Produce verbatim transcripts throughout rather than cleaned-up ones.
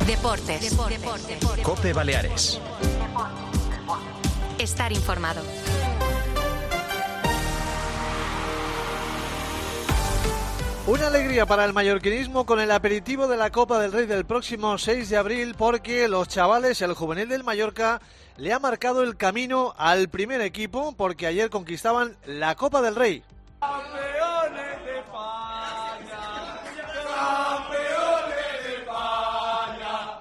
Deportes. Deportes. Deportes. COPE Baleares. Estar informado. Una alegría para el mallorquinismo con el aperitivo de la Copa del Rey del próximo seis de abril, porque los chavales, el juvenil del Mallorca, le ha marcado el camino al primer equipo, porque ayer conquistaban la Copa del Rey. ¡Campeones de España! ¡Campeones de España!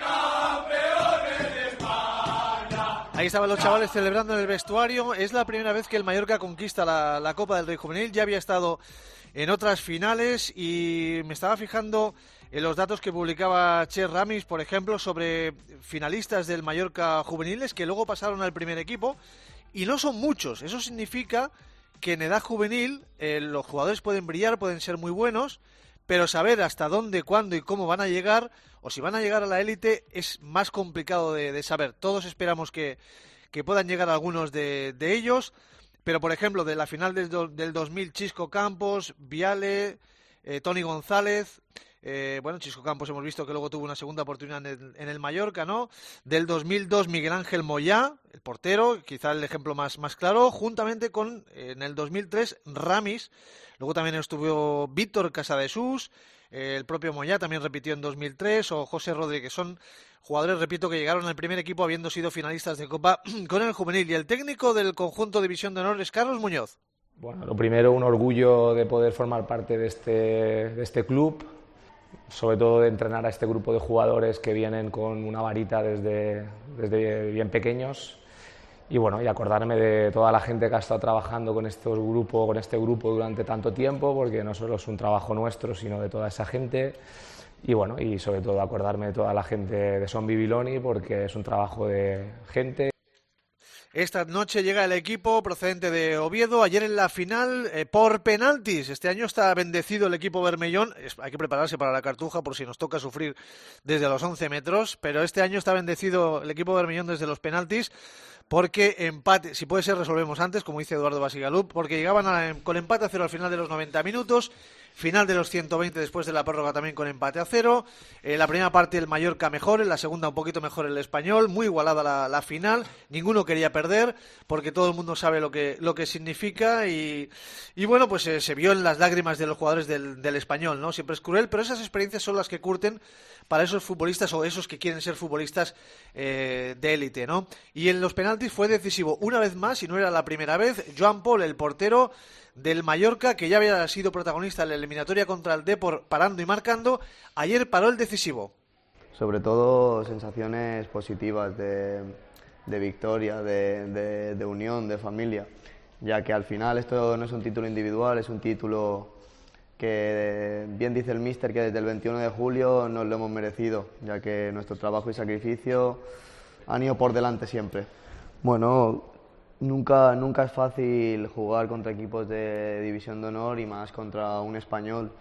¡Campeones de España! Ahí estaban los chavales celebrando en el vestuario. Es la primera vez que el Mallorca conquista la, la Copa del Rey juvenil. Ya había estado en otras finales y me estaba fijando en los datos que publicaba Che Ramis, por ejemplo, sobre finalistas del Mallorca juveniles que luego pasaron al primer equipo, y no son muchos. Eso significa que en edad juvenil eh, los jugadores pueden brillar, pueden ser muy buenos, pero saber hasta dónde, cuándo y cómo van a llegar, o si van a llegar a la élite, es más complicado de, de saber. Todos esperamos que, que puedan llegar algunos de, de ellos. Pero, por ejemplo, de la final del, do, del dos mil, Chisco Campos, Viale, eh, Toni González, eh, bueno, Chisco Campos hemos visto que luego tuvo una segunda oportunidad en el, en el Mallorca, ¿no? Del dos mil dos, Miguel Ángel Moyá, el portero, quizá el ejemplo más, más claro, juntamente con, eh, en el dos mil tres, Ramis. Luego también estuvo Víctor Casadesús, eh, el propio Moyá también repitió en dos mil tres, o José Rodríguez. Son jugadores, repito, que llegaron al primer equipo habiendo sido finalistas de Copa con el juvenil. Y el técnico del conjunto División de Honor es Carlos Muñoz. Bueno, lo primero, un orgullo de poder formar parte de este, de este club, sobre todo de entrenar a este grupo de jugadores que vienen con una varita desde, desde bien pequeños. Y bueno, y acordarme de toda la gente que ha estado trabajando con, estos grupo, con este grupo durante tanto tiempo, porque no solo es un trabajo nuestro, sino de toda esa gente. Y bueno, y sobre todo acordarme de toda la gente de Son Bibiloni, porque es un trabajo de gente. Esta noche llega el equipo procedente de Oviedo, ayer en la final eh, por penaltis. Este año está bendecido el equipo bermellón. Es, hay que prepararse para la cartuja por si nos toca sufrir desde los once metros, pero este año está bendecido el equipo bermellón desde los penaltis, porque empate, si puede ser resolvemos antes, como dice Eduardo Basigalup, porque llegaban a, con empate a cero al final de los noventa minutos, final de los ciento veinte después de la prórroga también con empate a cero. Eh, la primera parte el Mallorca mejor, en la segunda un poquito mejor el Español, muy igualada la, la final, ninguno quería perder porque todo el mundo sabe lo que, lo que significa y, y bueno, pues eh, se vio en las lágrimas de los jugadores del, del Español, ¿no? Siempre es cruel, pero esas experiencias son las que curten para esos futbolistas o esos que quieren ser futbolistas eh, de élite, ¿no? Y en los penaltis fue decisivo una vez más, y no era la primera vez, Joan Paul, el portero del Mallorca, que ya había sido protagonista en la eliminatoria contra el Depor parando y marcando, ayer paró el decisivo. Sobre todo sensaciones positivas de, de victoria, de, de, de unión, de familia, ya que al final esto no es un título individual, es un título que bien dice el míster que desde el veintiuno de julio nos lo hemos merecido, ya que nuestro trabajo y sacrificio han ido por delante siempre. Bueno, nunca, nunca es fácil jugar contra equipos de División de Honor y más contra un español,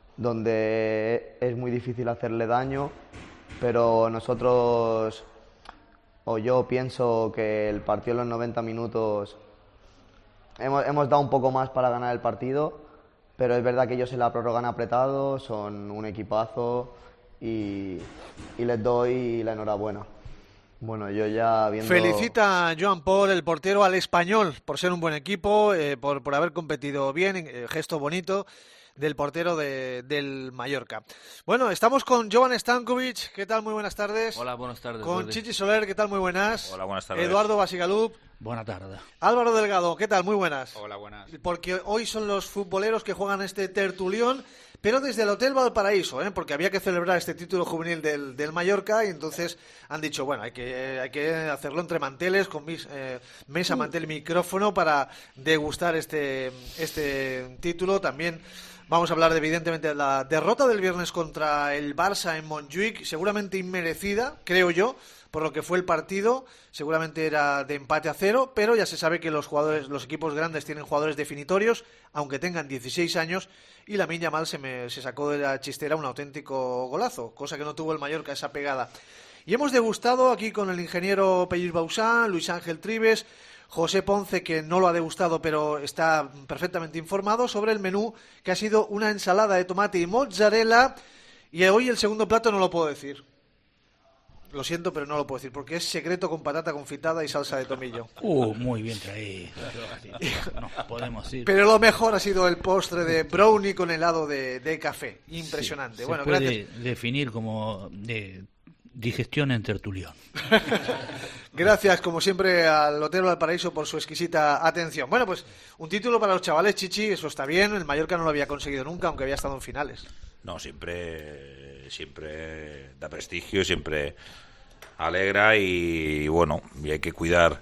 donde es muy difícil hacerle daño, pero nosotros, o yo pienso que el partido en los noventa minutos hemos, hemos dado un poco más para ganar el partido, pero es verdad que ellos en la prórroga han apretado, son un equipazo y, y les doy la enhorabuena. Bueno, yo ya viendo... Felicita a Joan Paul, el portero, al Español por ser un buen equipo, eh, por, por haber competido bien, eh, gesto bonito del portero de, del Mallorca. Bueno, estamos con Jovan Stankovic, ¿qué tal? Muy buenas tardes. Hola, buenas tardes. Con Jordi. Chichi Soler, ¿qué tal? Muy buenas. Hola, buenas tardes. Eduardo Basigalup. Buenas tardes. Álvaro Delgado, ¿qué tal? Muy buenas. Hola, buenas. Porque hoy son los futboleros que juegan este tertulión, pero desde el Hotel Valparaíso, ¿eh? Porque había que celebrar este título juvenil del, del Mallorca y entonces han dicho, bueno, hay que, hay que hacerlo entre manteles, con mis, eh, mesa, mantel y micrófono para degustar este, este título. También vamos a hablar, de, evidentemente, de la derrota del viernes contra el Barça en Montjuic, seguramente inmerecida, creo yo, por lo que fue el partido. Seguramente era de empate a cero, pero ya se sabe que los jugadores, los equipos grandes tienen jugadores definitorios, aunque tengan dieciséis años, y Lamine Yamal se, me, se sacó de la chistera un auténtico golazo, cosa que no tuvo el Mallorca, esa pegada. Y hemos degustado aquí con el ingeniero Pellis Bausán, Luis Ángel Tribes, José Ponce, que no lo ha degustado pero está perfectamente informado sobre el menú, que ha sido una ensalada de tomate y mozzarella, y hoy el segundo plato no lo puedo decir. lo siento, pero no lo puedo decir, porque es secreto con patata confitada y salsa de tomillo. Uh, muy bien traído. No, podemos ir. Pero lo mejor ha sido el postre de brownie con helado de, de café. Impresionante. Sí, bueno, se puede gracias. definir como de digestión en tertulión. Gracias, como siempre, al Hotel Valparaíso por su exquisita atención. Bueno, pues un título para los chavales, Chichi, eso está bien. El Mallorca no lo había conseguido nunca, aunque había estado en finales. No, siempre, siempre da prestigio, siempre alegra y, bueno, y hay que cuidar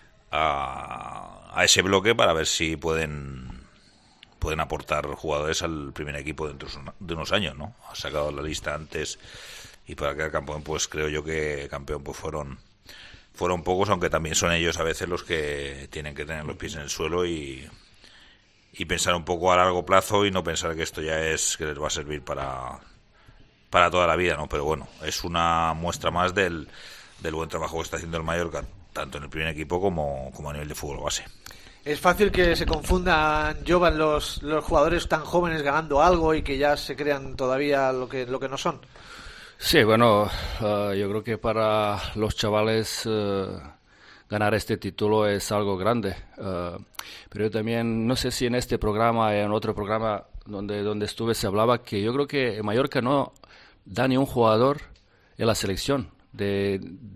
a, a ese bloque para ver si pueden pueden aportar jugadores al primer equipo dentro de unos años, ¿no? Ha sacado la lista antes y para quedar campeón, pues creo yo que campeón pues fueron fueron pocos, aunque también son ellos a veces los que tienen que tener los pies en el suelo y, y pensar un poco a largo plazo y no pensar que esto ya es que les va a servir para para toda la vida, ¿no? Pero bueno, es una muestra más del, del buen trabajo que está haciendo el Mallorca, tanto en el primer equipo como, como a nivel de fútbol base. Es fácil que se confundan, Jovan, los, los jugadores tan jóvenes ganando algo y que ya se crean todavía lo que, lo que no son. Sí, bueno, uh, yo creo que para los chavales uh, ganar este título es algo grande. Uh, pero yo también, no sé si en este programa, en otro programa donde, donde estuve, se hablaba que yo creo que Mallorca no da ni un jugador en la selección de,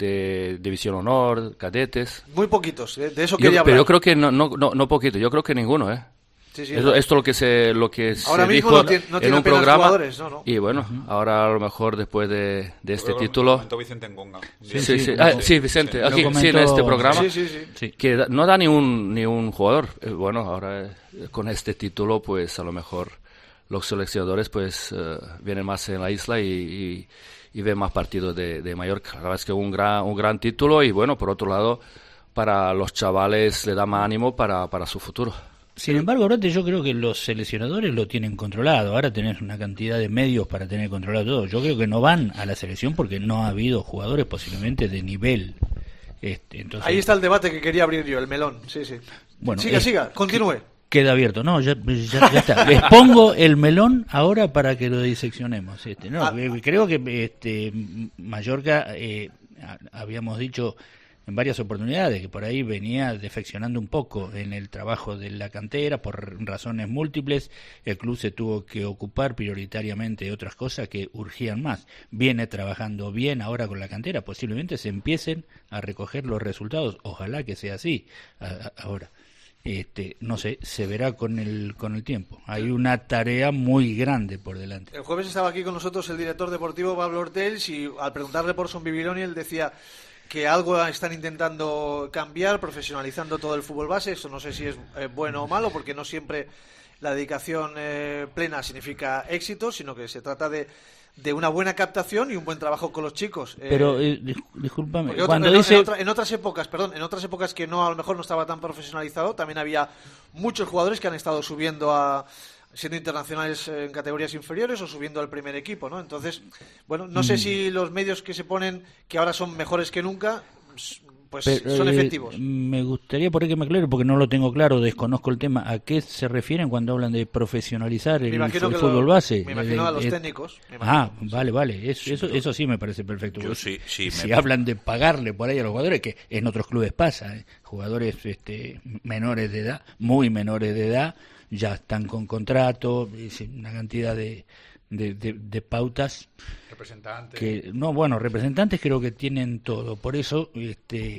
de División Honor, cadetes. Muy poquitos, ¿eh? De eso Yo, quería hablar. pero yo creo que no, no, no, no poquito, yo creo que ninguno, ¿eh? Sí, sí, Eso, no. esto lo que se lo que Ahora se mismo dijo no tiene, no en tiene un apenas programa jugadores, no, no. y bueno, uh-huh. ahora a lo mejor después de, de este Luego título comentó Vicente Engonga. sí, Sí, sí, sí, ah, lo- sí, Vicente, lo aquí, comentó- sí, en este programa Sí, sí, sí. Sí. que da- no da ni un ni un jugador. Eh, bueno, ahora eh, con este título pues a lo mejor los seleccionadores pues eh, vienen más en la isla y, y, y ven más partidos de, de Mallorca. La verdad es que un gran un gran título y bueno, por otro lado para los chavales le da más ánimo para, para su futuro. Sin embargo, Brote, yo creo que los seleccionadores lo tienen controlado. Ahora tenés una cantidad de medios para tener controlado todo. Yo creo que no van a la selección porque no ha habido jugadores posiblemente de nivel. Este, entonces, Ahí está el debate que quería abrir yo, el melón. Sí, sí. Bueno, siga, es- siga, continúe. Queda abierto. No, ya, ya, ya está. Les pongo el melón ahora para que lo diseccionemos. Este, no, Ah. eh, creo que este Mallorca, eh, a- habíamos dicho en varias oportunidades que por ahí venía defeccionando un poco en el trabajo de la cantera por razones múltiples. El club se tuvo que ocupar prioritariamente de otras cosas que urgían más. Viene trabajando bien ahora con la cantera. Posiblemente se empiecen a recoger los resultados. Ojalá que sea así a- a- ahora. Este, no sé, se verá con el con el tiempo. Hay una tarea muy grande por delante. El jueves estaba aquí con nosotros el director deportivo Pablo Ortells y al preguntarle por Son Bibiloni él decía que algo están intentando cambiar, profesionalizando todo el fútbol base. Eso no sé si es eh, bueno o malo, porque no siempre la dedicación eh, plena significa éxito, sino que se trata de, de una buena captación y un buen trabajo con los chicos. Eh, Pero, eh, dis- discúlpame, porque otra- cuando en, dice... en otra- en otras épocas, perdón, en otras épocas que no a lo mejor no estaba tan profesionalizado, también había muchos jugadores que han estado subiendo a siendo internacionales en categorías inferiores o subiendo al primer equipo, ¿no? Entonces, bueno, no sé si los medios que se ponen, que ahora son mejores que nunca, pues Pero, son eh, efectivos. Me gustaría por ahí que me aclare, porque no lo tengo claro, desconozco el tema. ¿A qué se refieren cuando hablan de profesionalizar el, Me imagino el que fútbol lo- base? me imagino Eh, a los eh, técnicos. me Ah, imagino. vale, vale. Eso, eso, eso sí me parece perfecto. Yo sí, sí, Si me- hablan de pagarle por ahí a los jugadores, que en otros clubes pasa, ¿eh? Jugadores este, menores de edad, muy menores de edad, ya están con contrato, es una cantidad de, de, de, de pautas Representante. que no, bueno, representantes creo que tienen todo. Por eso este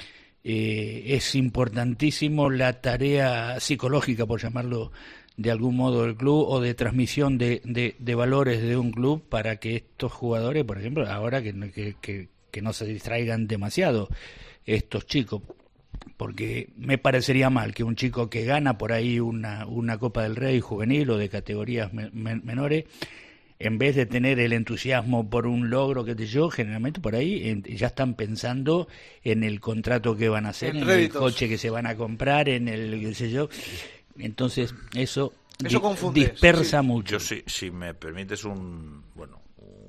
eh, es importantísimo la tarea psicológica, por llamarlo de algún modo, del club, o de transmisión de, de, de valores de un club para que estos jugadores, por ejemplo, ahora que, no- que, que, que no se distraigan demasiado estos chicos, porque me parecería mal que un chico que gana por ahí una, una Copa del Rey juvenil o de categorías me- men- menores, en vez de tener el entusiasmo por un logro, que sé yo, generalmente por ahí en- ya están pensando en el contrato que van a hacer, En en, el réditos. coche que se van a comprar, en el qué sé yo. Entonces eso, Eso di- confunde, dispersa sí. mucho. Yo sí, si me permites un bueno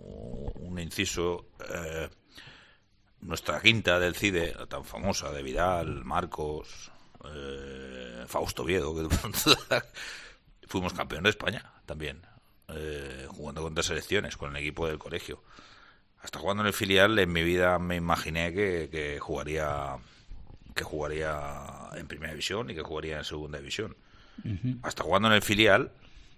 un inciso, eh, nuestra quinta del CIDE, la tan famosa de Vidal, Marcos, eh, Fausto Viedo, que de pronto fuimos campeón de España también, eh, jugando contra selecciones con el equipo del colegio. hasta jugando en el filial, en mi vida me imaginé que, que jugaría que jugaría en primera división y que jugaría en segunda división. Uh-huh. Hasta jugando en el filial,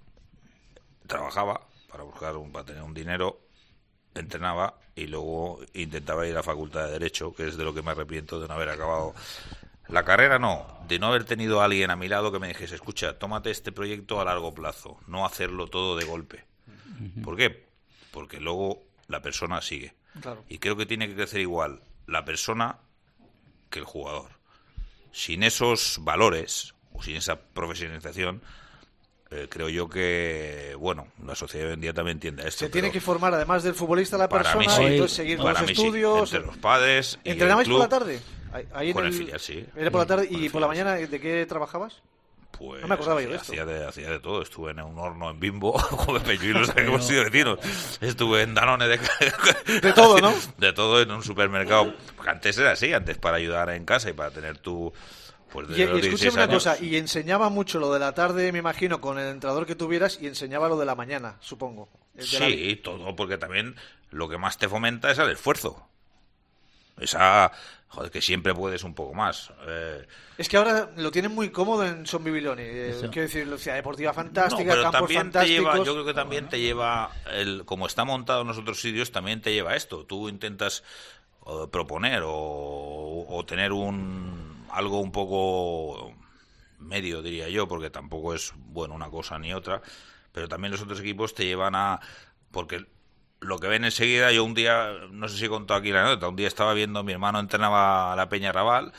trabajaba para buscar un, para tener un dinero, entrenaba y luego intentaba ir a la facultad de Derecho, que es de lo que me arrepiento de no haber acabado la carrera, no, de no haber tenido a alguien a mi lado que me dijese, escucha, tómate este proyecto a largo plazo, no hacerlo todo de golpe. Uh-huh. ¿Por qué? Porque luego la persona sigue. Claro. Y creo que tiene que crecer igual la persona que el jugador. Sin esos valores o sin esa profesionalización, eh, creo yo que, bueno, la sociedad hoy en día también entiende esto. Se tiene que formar, además del futbolista, la persona, sí, y entonces seguir con los estudios. Sí. Entre los padres. ¿Entrenabais por la tarde? Ahí con en el, el filial, sí. Era por la tarde. Con ¿Y por la mañana de qué trabajabas? Pues no me acordaba yo de esto. Hacía de, hacía de todo. Estuve en un horno en Bimbo, como Peñuelo, no sé que hemos sido vecinos. Estuve en Danone de... de todo, ¿no? De todo en un supermercado. Porque antes era así, antes para ayudar en casa y para tener tu... Pues y, y escúchame una cosa, y enseñaba mucho lo de la tarde, me imagino, con el entrenador que tuvieras, y enseñaba lo de la mañana, supongo. Sí, la... todo, porque también lo que más te fomenta es el esfuerzo. Esa... Joder, que siempre puedes un poco más. Eh... Es que ahora lo tienen muy cómodo en Son Bibiloni. Eh, quiero decir, la ciudad deportiva fantástica, no, pero campos también fantásticos. Te lleva, yo creo que también te lleva, el, como está montado en los otros sitios, también te lleva esto. Tú intentas uh, proponer o, o tener un algo un poco medio, diría yo, porque tampoco es bueno una cosa ni otra. Pero también los otros equipos te llevan a... porque lo que ven enseguida, yo un día, no sé si he contado aquí la anécdota, un día estaba viendo, mi hermano entrenaba a la Peña Raval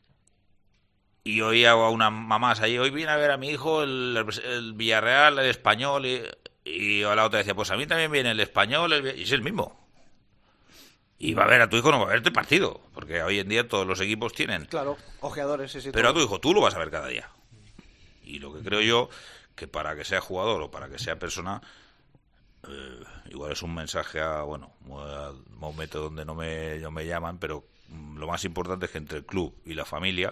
y oía a unas mamás allí, hoy viene a ver a mi hijo el, el Villarreal, el Español, y, y a la otra decía, pues a mí también viene el Español, el, y es el mismo. Y va a ver a tu hijo, no va a ver este partido, porque hoy en día todos los equipos tienen. Claro, ojeadores, sí, sí. Pero todo. A tu hijo tú lo vas a ver cada día. Y lo que creo yo, que para que sea jugador o para que sea persona... Eh, igual es un mensaje a, bueno, a un momento donde no me, no me llaman, pero mm, lo más importante es que entre el club y la familia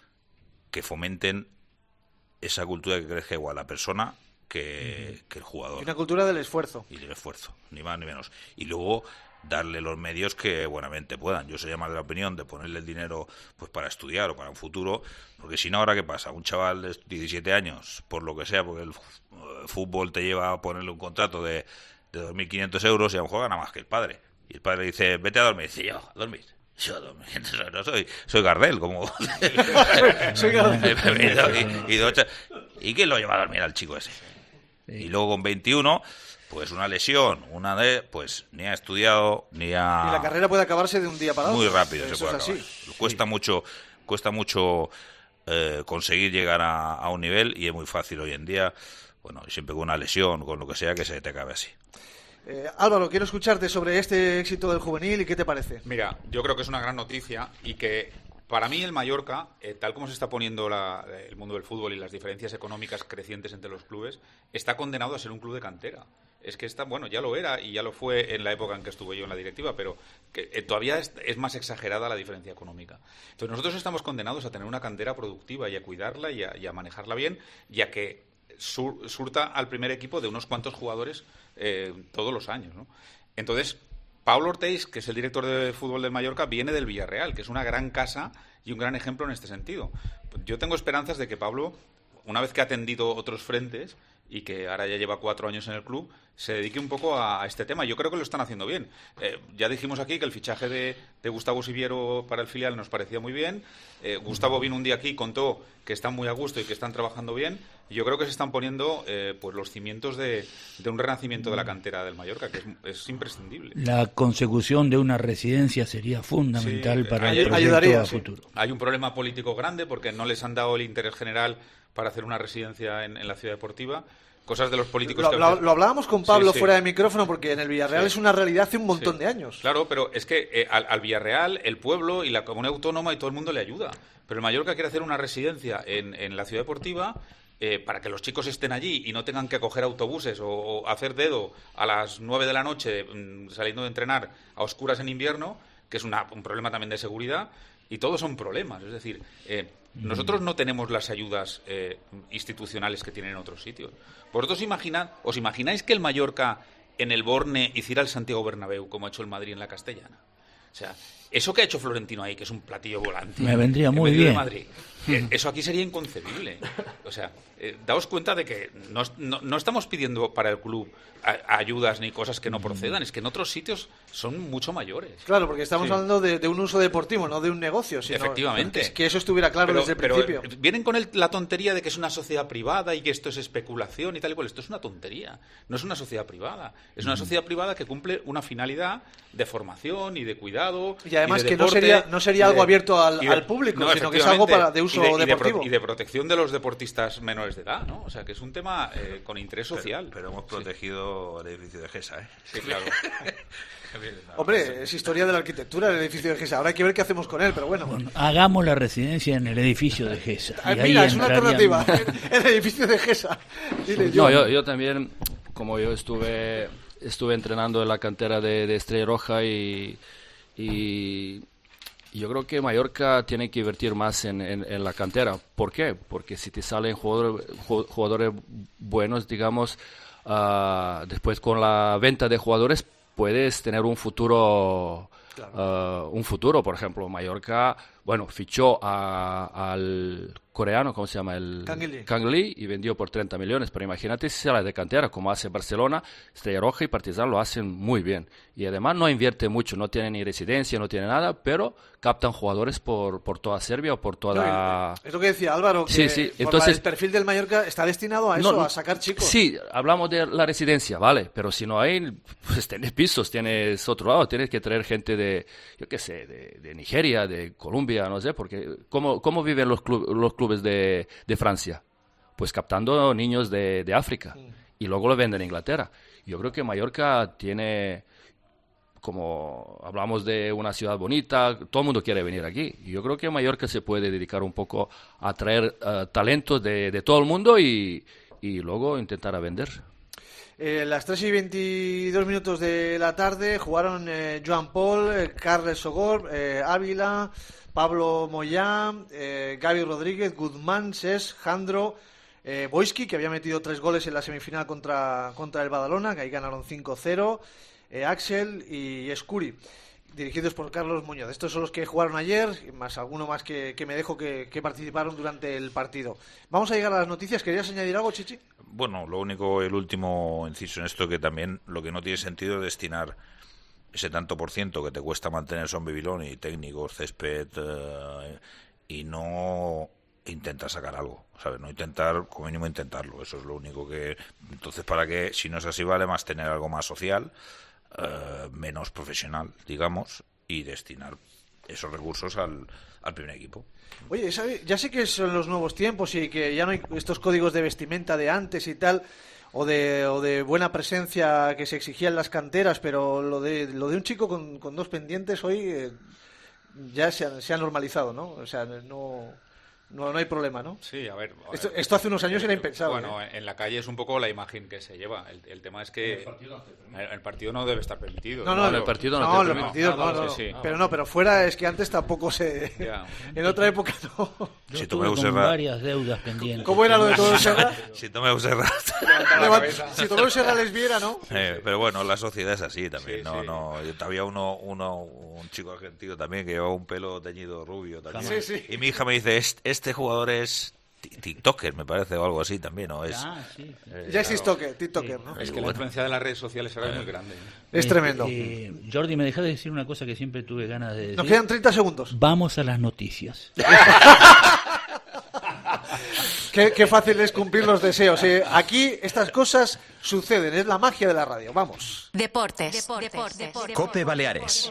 que fomenten esa cultura que crezca igual la persona que, uh-huh. que el jugador. Y una cultura del esfuerzo. Y del esfuerzo, ni más ni menos. Y luego darle los medios que buenamente puedan. Yo soy más de la opinión de ponerle el dinero pues para estudiar o para un futuro, porque si no, ahora ¿qué pasa? Un chaval de diecisiete años, por lo que sea, porque el fútbol te lleva a ponerle un contrato de, de dos mil quinientos euros y a lo mejor gana más que el padre. Y el padre dice, vete a dormir. Y dice, yo, a dormir. Yo a dormir. No soy, soy Gardel, como... soy Gardel. y, y, y, ¿y quién lo lleva a dormir al chico ese? Sí. Y luego con veintiuno... Pues una lesión, una de, pues ni ha estudiado, ni ha... Y la carrera puede acabarse de un día para otro. Muy rápido se puede es acabar. Así. Cuesta sí. mucho, cuesta mucho eh, conseguir llegar a, a un nivel y es muy fácil hoy en día, bueno, siempre con una lesión, con lo que sea, que se te acabe así. Eh, Álvaro, quiero escucharte sobre este éxito del juvenil y qué te parece. Mira, yo creo que es una gran noticia y que... Para mí el Mallorca, eh, tal como se está poniendo la, el mundo del fútbol y las diferencias económicas crecientes entre los clubes, está condenado a ser un club de cantera. Es que está, bueno, ya lo era y ya lo fue en la época en que estuve yo en la directiva, pero que eh, todavía es, es más exagerada la diferencia económica. Entonces nosotros estamos condenados a tener una cantera productiva y a cuidarla y a, y a manejarla bien, ya que sur, surta al primer equipo de unos cuantos jugadores eh, todos los años, ¿no? Entonces... Pablo Ortiz, que es el director de fútbol del Mallorca, viene del Villarreal, que es una gran casa y un gran ejemplo en este sentido. Yo tengo esperanzas de que Pablo, una vez que ha atendido otros frentes y que ahora ya lleva cuatro años en el club, se dedique un poco a, a este tema. Yo creo que lo están haciendo bien. Eh, ya dijimos aquí que el fichaje de, de Gustavo Siviero para el filial nos parecía muy bien. Eh, Gustavo vino un día aquí y contó que están muy a gusto y que están trabajando bien. Y yo creo que se están poniendo eh, pues los cimientos de, de un renacimiento de la cantera del Mallorca, que es, es imprescindible. La consecución de una residencia sería fundamental sí, para hay, el proyecto ayudaría, a sí. futuro. Hay un problema político grande porque no les han dado el interés general para hacer una residencia en, en la ciudad deportiva. Cosas de los políticos... Lo, que lo, lo hablábamos con Pablo sí, sí. fuera de micrófono porque en el Villarreal sí. es una realidad hace un montón sí. de años. Claro, pero es que eh, al, al Villarreal, el pueblo y la comunidad autónoma y todo el mundo le ayuda. Pero el Mallorca quiere hacer una residencia en, en la ciudad deportiva eh, para que los chicos estén allí y no tengan que coger autobuses o, o hacer dedo a las nueve de la noche mmm, saliendo de entrenar a oscuras en invierno, que es una, un problema también de seguridad. Y todos son problemas. Es decir, eh, nosotros no tenemos las ayudas eh, institucionales que tienen en otros sitios. ¿Vosotros imaginad, os imagináis que el Mallorca en el Borne y ir al Santiago Bernabéu como ha hecho el Madrid en la Castellana? O sea, eso que ha hecho Florentino ahí, que es un platillo volante. Me vendría muy en medio bien. de Madrid, eh, eso aquí sería inconcebible. O sea, eh, daos cuenta de que no, no, no estamos pidiendo para el club a, ayudas ni cosas que no procedan, es que en otros sitios son mucho mayores. Claro, porque estamos Sí. hablando de, de un uso deportivo, no de un negocio. Sino Efectivamente. Es que eso estuviera claro Pero- desde el pero principio. vienen con el- la tontería de que es una sociedad privada y que esto es especulación y tal y cual. Esto es una tontería. No es una sociedad privada. Es una sociedad privada que cumple una finalidad de formación y de cuidado. Y además de que no deporte, sería- no sería y algo abierto al- y de- al público, no, sino que es algo efectivamente. para- de uso y de, y de pro- deportivo. Y de protección de los deportistas menores de edad, ¿no? O sea, que es un tema eh, con interés social. Pero, pero hemos protegido el edificio de Gesa, ¿eh? Sí, claro. Hombre, es historia de la arquitectura del edificio de Gesa. Ahora hay que ver qué hacemos con él, pero bueno. Hagamos la residencia en el edificio de Gesa. Ah, y ahí mira, es una entraríamos. alternativa. El edificio de Gesa. Dile, No, John. yo, yo también, como yo estuve estuve entrenando en la cantera de, de Estrella Roja y, y yo creo que Mallorca tiene que invertir más en, en, en la cantera. ¿Por qué? Porque si te salen jugadores, ju- jugadores buenos, digamos, ah, después con la venta de jugadores puedes tener un futuro, ah, un futuro. Por ejemplo, Mallorca, bueno, fichó a- al coreano, ¿cómo se llama? El Kang Lee. Kang Lee y vendió por treinta millones, pero imagínate si sale de cantera, como hace Barcelona, Estrella Roja y Partizan lo hacen muy bien. Y además no invierte mucho, no tiene ni residencia, no tiene nada, pero captan jugadores por, por toda Serbia o por toda... Es lo que decía Álvaro, que Sí, sí, por entonces- la- el perfil del Mallorca está destinado a eso, No, no, a sacar chicos. Sí, hablamos de la residencia, vale, pero si no hay, pues tienes pisos, tienes otro lado, tienes que traer gente de, yo qué sé, de, de Nigeria, de Colombia, no sé, porque ¿cómo, cómo viven los, club- los clubes de, de Francia? Pues captando niños de, de África y luego lo venden a Inglaterra. Yo creo que Mallorca tiene, como hablamos de una ciudad bonita, todo el mundo quiere venir aquí. Y yo creo que Mallorca se puede dedicar un poco a traer eh, talentos de, de todo el mundo y, y luego intentar a vender. Eh, las tres y veintidós minutos de la tarde jugaron eh, Joan Paul, eh, Carles Sogor, eh, Ávila, Pablo Moyá, eh, Gaby Rodríguez, Guzmán, Ses, Jandro, eh, Boiski, que había metido tres goles en la semifinal contra, contra el Badalona, que ahí ganaron cinco cero, eh, Axel y Escuri, dirigidos por Carlos Muñoz. Estos son los que jugaron ayer, más alguno más que, que me dejo que, que participaron durante el partido. Vamos a llegar a las noticias. ¿Querías añadir algo, Chichi? Bueno, lo único, el último inciso en esto, que también lo que no tiene sentido es destinar ese tanto por ciento que te cuesta mantener Son Bibilón y técnicos, césped, eh, y no intentar sacar algo, ¿sabes? No intentar, como mínimo intentarlo, eso es lo único que... Entonces, ¿para qué? Si no es así, vale más tener algo más social, eh, menos profesional, digamos, y destinar esos recursos al, al primer equipo. Oye, ¿sabe? Ya sé que son los nuevos tiempos y que ya no hay estos códigos de vestimenta de antes y tal, o de, o de buena presencia que se exigía en las canteras, pero lo de, lo de un chico con, con dos pendientes hoy eh, ya se ha, se ha normalizado, ¿no? O sea, no, no, no hay problema, ¿no? Sí, a ver. a Esto, ver. esto hace unos años era impensable. Bueno, ¿eh? en la calle es un poco la imagen que se lleva. El, el tema es que el, el partido no debe estar permitido. No, no, en el partido no no, te en el permite. partido no, Ah, no, vale, no. sí, sí. Pero no, pero fuera es que antes tampoco se... Ya. En otra época no. Yo Si tuve Tomeu con Serra- varias deudas pendientes. ¿Cómo era lo de todo Serra? Si Tomeu Serra... Si Tomeu Serra les viera, ¿no? Eh, pero bueno, la sociedad es así también. Sí, no, sí. no. Yo, había uno, uno, un chico argentino también que llevaba un pelo teñido rubio también. Sí, sí. Y mi hija me dice, "Este- este jugador es ti- TikToker, me parece, o algo así también, ¿no? Es, Ah, sí. eh, Ya es TikToker, TikToker, ¿no? Es que la influencia de las redes sociales ahora es muy grande. ¿eh? Es Este, tremendo. eh, Jordi, me dejas de decir una cosa que siempre tuve ganas de decir. Nos quedan treinta segundos. Vamos a las noticias. Qué, qué fácil es cumplir los deseos. ¿eh? Aquí estas cosas suceden, es la magia de la radio. Vamos. Deportes. Deportes. Cope Baleares.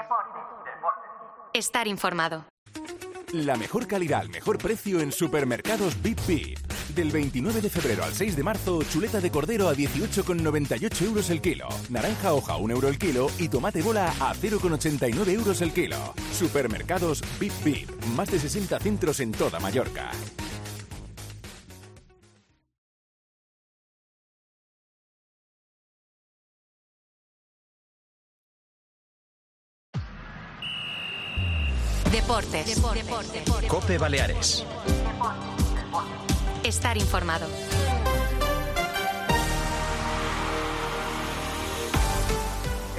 Estar informado. La mejor calidad al mejor precio en Supermercados Bip Bip. Del veintinueve de febrero al seis de marzo, chuleta de cordero a dieciocho con noventa y ocho euros el kilo. Naranja hoja un euro el kilo y tomate bola a cero con ochenta y nueve euros el kilo. Supermercados Bip Bip. Más de sesenta centros en toda Mallorca. Deportes. Cope Baleares. Estar informado.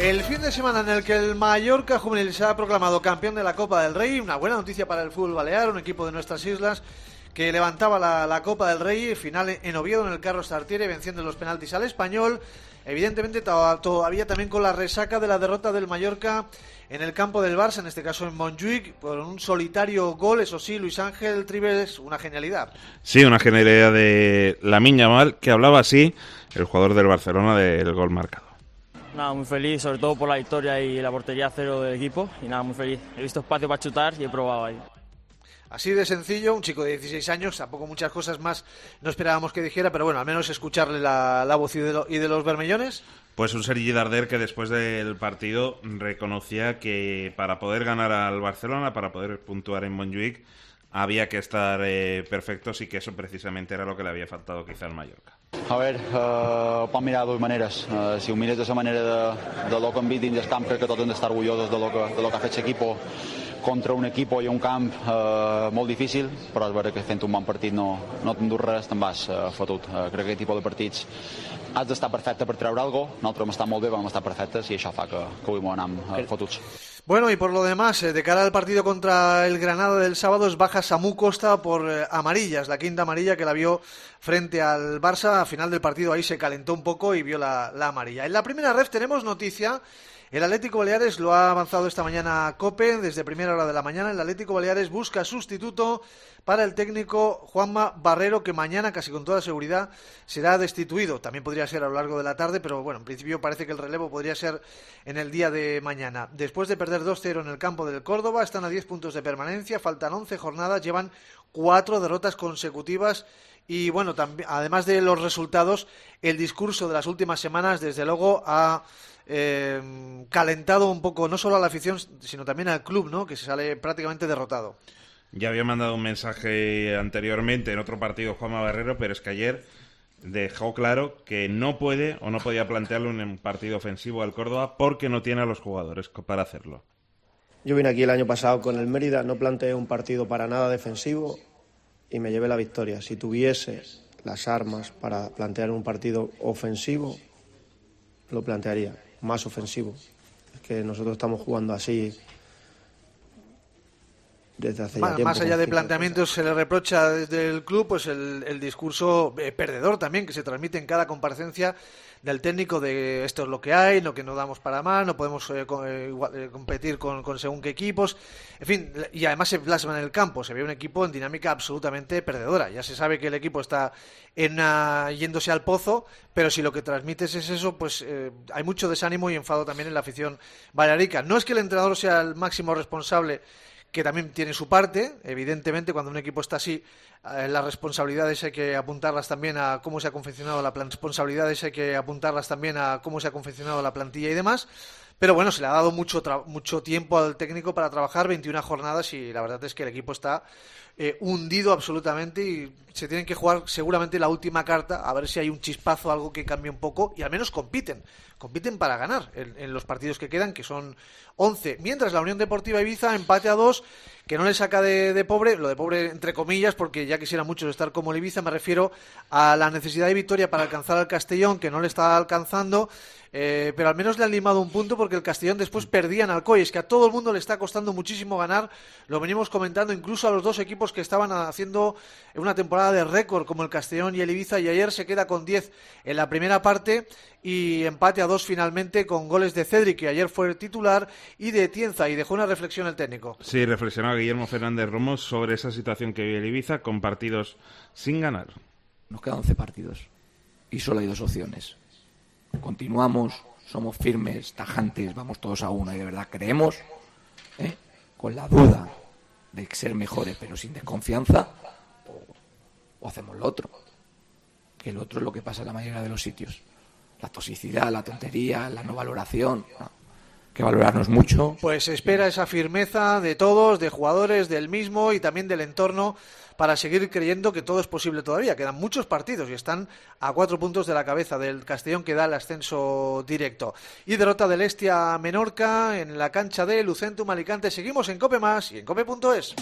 El fin de semana en el que el Mallorca Juvenil se ha proclamado campeón de la Copa del Rey, una buena noticia para el fútbol balear, un equipo de nuestras islas que levantaba la, la Copa del Rey, final en Oviedo en el Carlos Tartiere, venciendo los penaltis al Español, evidentemente to- todavía también con la resaca de la derrota del Mallorca en el campo del Barça, en este caso en Montjuïc, por un solitario gol, eso sí, Luis Ángel Trives, una genialidad. Sí, una genialidad de Lamine Yamal, que hablaba así, el jugador del Barcelona, del gol marcado. Nada, muy feliz, sobre todo por la victoria y la portería cero del equipo. Y nada, muy feliz. He visto espacio para chutar y he probado ahí. Así de sencillo, un chico de dieciséis años, tampoco muchas cosas más no esperábamos que dijera, pero bueno, al menos escucharle la, la voz y de, lo, y de los bermellones. Pues un Sergi Darder que después del partido reconocía que para poder ganar al Barcelona, para poder puntuar en Montjuïc, había que estar eh, perfectos y que eso precisamente era lo que le había faltado quizá al Mallorca. A veure, uh, pot mirar de dues maneres. Uh, si ho mires de la manera de, de lo que hem vist dins del camp, crec que tots hem d'estar orgullosos de lo que, de lo que ha fet l'equip contra un equip i un camp uh, molt difícil, però és veritat que fent un bon partit no, no t'endús res, te'n vas uh, fotut. Uh, crec que aquest tipus de partits has d'estar perfecte per treure alguna cosa. Nosaltres hem estat molt bé, vam estar perfectes i això fa que, que avui m'ho anem uh, fotuts. Bueno, y por lo demás, eh, de cara al partido contra el Granada del sábado, es baja Samu Costa por eh, amarillas, la quinta amarilla que la vio frente al Barça. A final del partido ahí se calentó un poco y vio la, la amarilla. En la primera ref tenemos noticia. El Atlético Baleares lo ha avanzado esta mañana COPE, desde primera hora de la mañana. El Atlético Baleares busca sustituto para el técnico Juanma Barrero, que mañana, casi con toda seguridad, será destituido. También podría ser a lo largo de la tarde, pero bueno, en principio parece que el relevo podría ser en el día de mañana. Después de perder dos cero en el campo del Córdoba, están a diez puntos de permanencia, faltan once jornadas, llevan cuatro derrotas consecutivas. Y bueno, también, además de los resultados, el discurso de las últimas semanas, desde luego, ha eh, calentado un poco no solo a la afición, sino también al club, ¿no?, que se sale prácticamente derrotado. Ya había mandado un mensaje anteriormente en otro partido Juanma Barrero, pero es que ayer dejó claro que no puede o no podía plantearlo en un partido ofensivo al Córdoba porque no tiene a los jugadores para hacerlo. Yo vine aquí el año pasado con el Mérida, no planteé un partido para nada defensivo y me llevé la victoria. Si tuviese las armas para plantear un partido ofensivo, lo plantearía, más ofensivo. Es que nosotros estamos jugando así desde hace ya Más, tiempo. más allá de planteamientos, se le reprocha desde el club pues el, el discurso eh, perdedor también que se transmite en cada comparecencia del técnico, de esto es lo que hay, lo que no damos para más, no podemos eh, con, eh, igual, eh, competir con, con según qué equipos, en fin, y además se plasma en el campo, se ve un equipo en dinámica absolutamente perdedora. Ya se sabe que el equipo está en una, yéndose al pozo, pero si lo que transmites es eso, pues eh, hay mucho desánimo y enfado también en la afición balearica. No es que el entrenador sea el máximo responsable, que también tiene su parte, evidentemente cuando un equipo está así, eh, las responsabilidades hay que apuntarlas también a cómo se ha confeccionado la plantilla, responsabilidades hay que apuntarlas también a cómo se ha confeccionado la plantilla y demás, pero bueno, se le ha dado mucho tra- mucho tiempo al técnico para trabajar, veintiuna jornadas, y la verdad es que el equipo está eh, hundido absolutamente y se tienen que jugar seguramente la última carta, a ver si hay un chispazo, algo que cambie un poco, y al menos compiten, compiten para ganar en, en los partidos que quedan, que son once, mientras la Unión Deportiva Ibiza empate a dos, que no le saca de, de pobre, lo de pobre entre comillas, porque ya quisiera muchos estar como el Ibiza, me refiero a la necesidad de victoria para alcanzar al Castellón, que no le está alcanzando, eh, pero al menos le han limado un punto, porque el Castellón después perdía en Alcoy. Es que a todo el mundo le está costando muchísimo ganar, lo venimos comentando, incluso a los dos equipos que estaban haciendo una temporada de récord, como el Castellón y el Ibiza, y ayer se queda con diez en la primera parte, y empate a dos finalmente con goles de Cedric, que ayer fue titular, y de Tienza, y dejó una reflexión el técnico. Sí, reflexionaba Guillermo Fernández Romo sobre esa situación que vive el Ibiza con partidos sin ganar. Nos quedan once partidos y solo hay dos opciones. Continuamos, somos firmes, tajantes, vamos todos a una y de verdad creemos, ¿eh?, con la duda de ser mejores pero sin desconfianza, o, o hacemos lo otro, que lo otro es lo que pasa en la mayoría de los sitios. La toxicidad, la tontería, la no valoración, ¿no? Que valorarnos mucho. Pues espera esa firmeza de todos, de jugadores, del mismo y también del entorno, para seguir creyendo que todo es posible todavía. Quedan muchos partidos y están a cuatro puntos de la cabeza del Castellón, que da el ascenso directo. Y derrota del Hestia Menorca en la cancha de Lucentum Alicante. Seguimos en Cope Más y en cope punto es.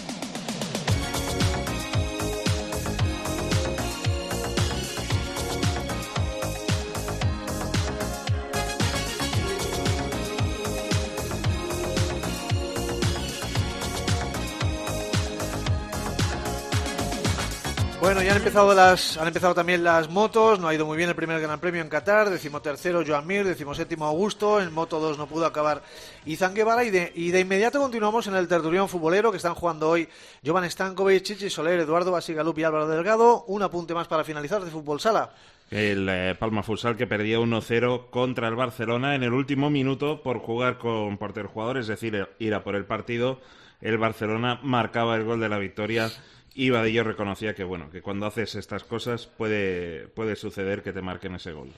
Bueno, ya han empezado las han empezado también las motos. No ha ido muy bien el primer Gran Premio en Qatar. Decimotercero Joan Mir, decimoséptimo Augusto. En Moto dos no pudo acabar Izan Guevara. Y de, y de inmediato continuamos en el tertulión futbolero que están jugando hoy Jovan Stankovic, Chichi Soler, Eduardo Basigalup y Álvaro Delgado. Un apunte más para finalizar de Fútbol Sala. El eh, Palma Futsal que perdía uno cero contra el Barcelona en el último minuto por jugar con portero jugador, es decir, ir a por el partido. El Barcelona marcaba el gol de la victoria. Y Vadillo reconocía que bueno, que cuando haces estas cosas puede, puede suceder que te marquen ese gol.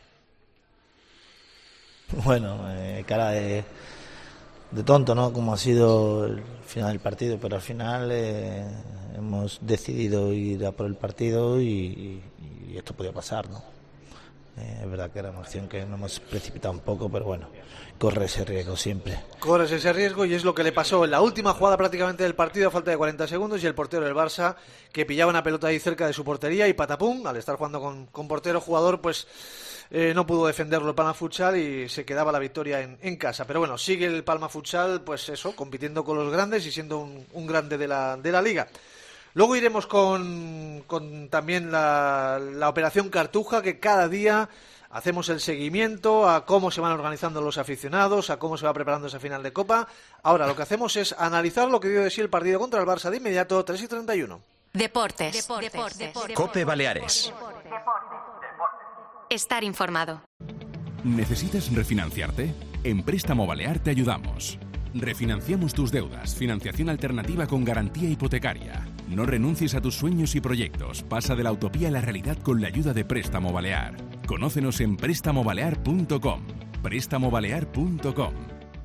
Bueno, eh, cara de, de tonto, ¿no? Como ha sido el final del partido, pero al final eh, hemos decidido ir a por el partido y, y, y esto podía pasar, ¿no? Eh, es verdad que era una acción que nos hemos precipitado un poco, pero bueno, corre ese riesgo siempre. Corres ese riesgo y es lo que le pasó en la última jugada prácticamente del partido a falta de cuarenta segundos y el portero del Barça que pillaba una pelota ahí cerca de su portería y patapum, al estar jugando con, con portero jugador, pues eh, no pudo defenderlo el Palma Futsal y se quedaba la victoria en, en casa. Pero bueno, sigue el Palma Futsal, pues eso, compitiendo con los grandes y siendo un, un grande de la, de la liga. Luego iremos con, con también la, la operación Cartuja, que cada día hacemos el seguimiento a cómo se van organizando los aficionados, a cómo se va preparando esa final de Copa. Ahora lo que hacemos es analizar lo que dio de sí el partido contra el Barça de inmediato, tres y treinta y uno. Deportes. Deportes. Deportes. Deportes. Cope Baleares. Estar informado. ¿Necesitas refinanciarte? En Préstamo Balear te ayudamos. Refinanciamos tus deudas, financiación alternativa con garantía hipotecaria. No renuncies a tus sueños y proyectos. Pasa de la utopía a la realidad con la ayuda de Préstamo Balear. Conócenos en préstamo balear punto com. préstamo balear punto com.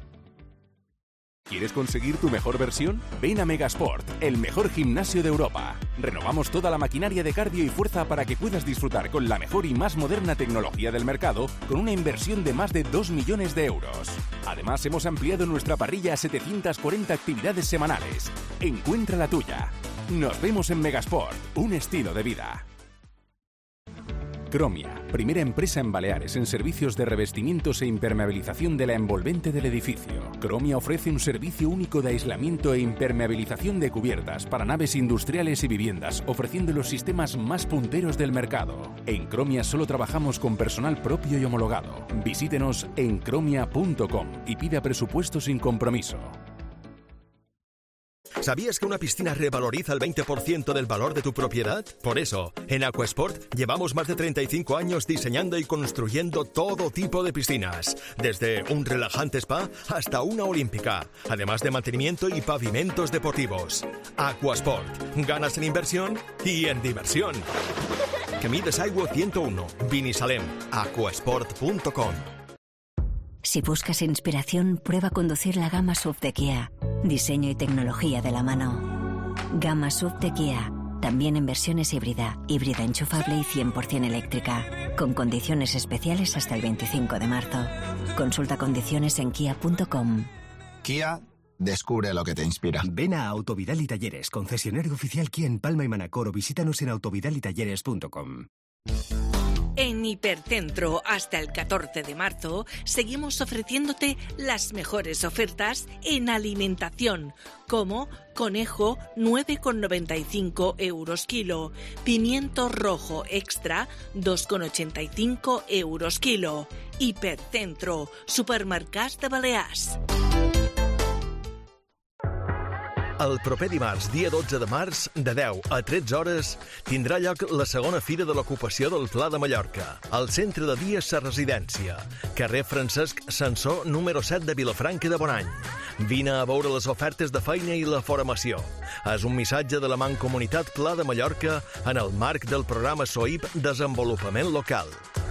¿Quieres conseguir tu mejor versión? Ven a Megasport, el mejor gimnasio de Europa. Renovamos toda la maquinaria de cardio y fuerza para que puedas disfrutar con la mejor y más moderna tecnología del mercado con una inversión de más de dos millones de euros. Además, hemos ampliado nuestra parrilla a setecientas cuarenta actividades semanales. Encuentra la tuya. Nos vemos en Megasport, un estilo de vida. Cromia, primera empresa en Baleares en servicios de revestimientos e impermeabilización de la envolvente del edificio. Cromia ofrece un servicio único de aislamiento e impermeabilización de cubiertas para naves industriales y viviendas, ofreciendo los sistemas más punteros del mercado. En Cromia solo trabajamos con personal propio y homologado. Visítenos en cromia punto com y pida presupuesto sin compromiso. ¿Sabías que una piscina revaloriza el veinte por ciento del valor de tu propiedad? Por eso, en Aquasport llevamos más de treinta y cinco años diseñando y construyendo todo tipo de piscinas, desde un relajante spa hasta una olímpica, además de mantenimiento y pavimentos deportivos. Aquasport, ganas en inversión y en diversión. Camí de Saigo ciento uno, Binissalem, aquasport punto com. Si buscas inspiración, prueba conducir la gama S U V de Kia. Diseño y tecnología de la mano. Gama S U V de Kia. También en versiones híbrida, híbrida enchufable y cien por ciento eléctrica. Con condiciones especiales hasta el veinticinco de marzo. Consulta condiciones en kia punto com. Kia, descubre lo que te inspira. Ven a Autovidal y Talleres, concesionario oficial Kia en Palma y Manacor, o visítanos en autovidal y talleres punto com. En Hipercentro, hasta el catorce de marzo, seguimos ofreciéndote las mejores ofertas en alimentación, como conejo nueve con noventa y cinco euros kilo, pimiento rojo extra dos con ochenta y cinco euros kilo. Hipercentro, supermercats de Balears. El proper dimarts, dia dotze de març, de deu a tretze hores, tindrà lloc la segona Fira de l'Ocupació del Pla de Mallorca, al centre de dia Sa Residència, carrer Francesc Sansó, número set de Vilafranca de Bonany. Vine a veure les ofertes de feina i la formació. És un missatge de la Mancomunitat Pla de Mallorca en el marc del programa S O I P Desenvolupament Local.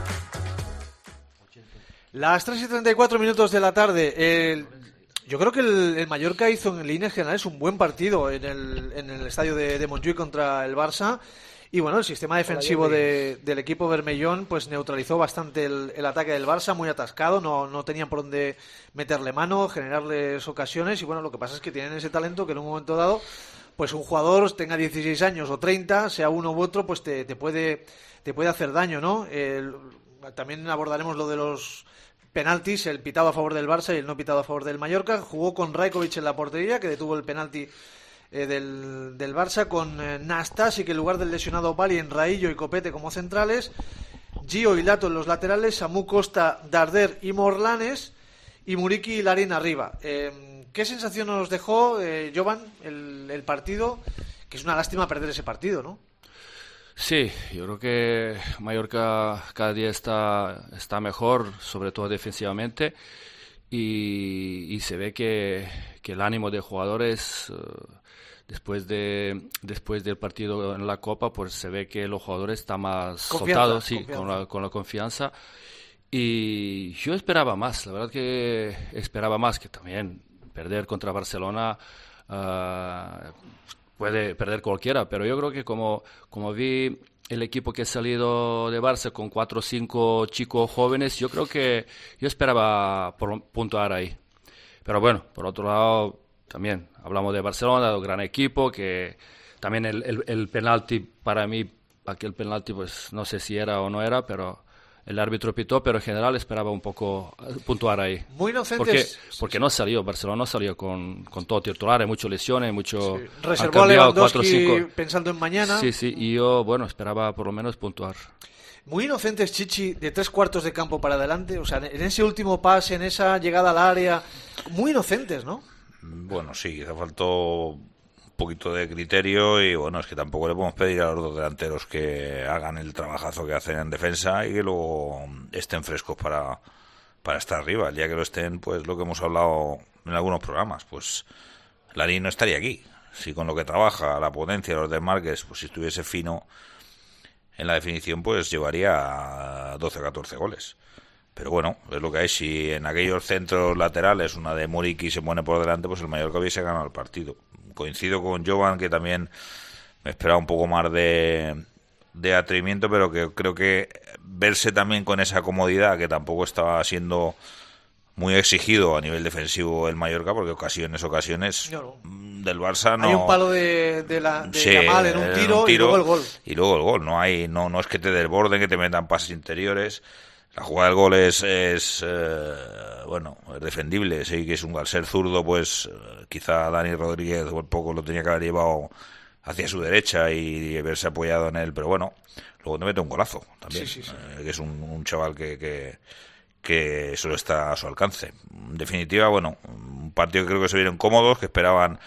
Las tres y treinta y cuatro minutos de la tarde. El... Yo creo que el, el Mallorca hizo en líneas generales un buen partido en el, en el estadio de, de Montjuïc contra el Barça. Y bueno, el sistema defensivo de, del equipo bermellón pues neutralizó bastante el, el ataque del Barça, muy atascado, no, no tenían por dónde meterle mano, generarles ocasiones. Y bueno, lo que pasa es que tienen ese talento que en un momento dado, pues un jugador tenga dieciséis años o treinta, sea uno u otro, pues te, te, puede, te puede hacer daño, ¿no? El, también abordaremos lo de los penaltis, el pitado a favor del Barça y el no pitado a favor del Mallorca. Jugó con Rajkovic en la portería, que detuvo el penalti eh, del, del Barça, con eh, Nastasic en lugar del lesionado Bali, en Raillo y Copete como centrales, Gio y Lato en los laterales, Samu Costa, Darder y Morlanes, y Muriqui y Larin arriba. Eh, ¿Qué sensación nos dejó, eh, Jovan, el, el partido? Que es una lástima perder ese partido, ¿no? Sí, yo creo que Mallorca cada día está, está mejor, sobre todo defensivamente, y, y se ve que, que el ánimo de jugadores, uh, después de después del partido en la Copa, pues se ve que los jugadores están más Confianza, soltados, sí, confianza. con la, con la confianza. Y yo esperaba más, la verdad que esperaba más, que también perder contra Barcelona, uh, puede perder cualquiera, pero yo creo que como, como vi el equipo que ha salido de Barça con cuatro o cinco chicos jóvenes, yo creo que yo esperaba por, puntuar ahí. Pero bueno, por otro lado, también hablamos de Barcelona, un gran equipo, que también el, el, el penalti, para mí, aquel penalti, pues no sé si era o no era, pero el árbitro pitó, pero en general esperaba un poco puntuar ahí. Muy inocentes. Porque, porque no salió, Barcelona no salió con, con todo titular, hay muchas lesiones, mucho... Sí. Reservó a Lewandowski pensando en mañana. Sí, sí, y yo, bueno, esperaba por lo menos puntuar. Muy inocentes, Chichi, de tres cuartos de campo para adelante, o sea, en ese último pase, en esa llegada al área, muy inocentes, ¿no? Bueno, sí, quizá faltó un poquito de criterio y bueno, es que tampoco le podemos pedir a los dos delanteros que hagan el trabajazo que hacen en defensa y que luego estén frescos para, para estar arriba. El día que lo estén, pues lo que hemos hablado en algunos programas, pues Larin no estaría aquí. Si con lo que trabaja, la potencia, los desmarques, pues si estuviese fino en la definición, pues llevaría a doce o catorce goles. Pero bueno, es lo que hay. Si en aquellos centros laterales una de Muriqui se pone por delante, pues el Mallorca hubiese ganado el partido. Coincido con Jovan, que también me esperaba un poco más de, de atrevimiento, pero que creo que verse también con esa comodidad, que tampoco estaba siendo muy exigido a nivel defensivo el Mallorca, porque ocasiones, ocasiones Claro. del Barça no... Hay un palo de, de, la, de Sí, Yamal en un, tiro, un tiro y luego el gol. Y luego el gol. No hay, no, no es que te desborden, que te metan pases interiores. La jugada del gol es, es eh, bueno, es defendible. Sí que es un, al ser zurdo, pues eh, quizá Dani Rodríguez un poco lo tenía que haber llevado hacia su derecha y haberse apoyado en él, pero bueno, luego te mete un golazo también. Sí, sí, sí. Eh, que es un, un chaval que, que, que solo está a su alcance. En definitiva, bueno, un partido que creo que se vieron cómodos, que esperaban,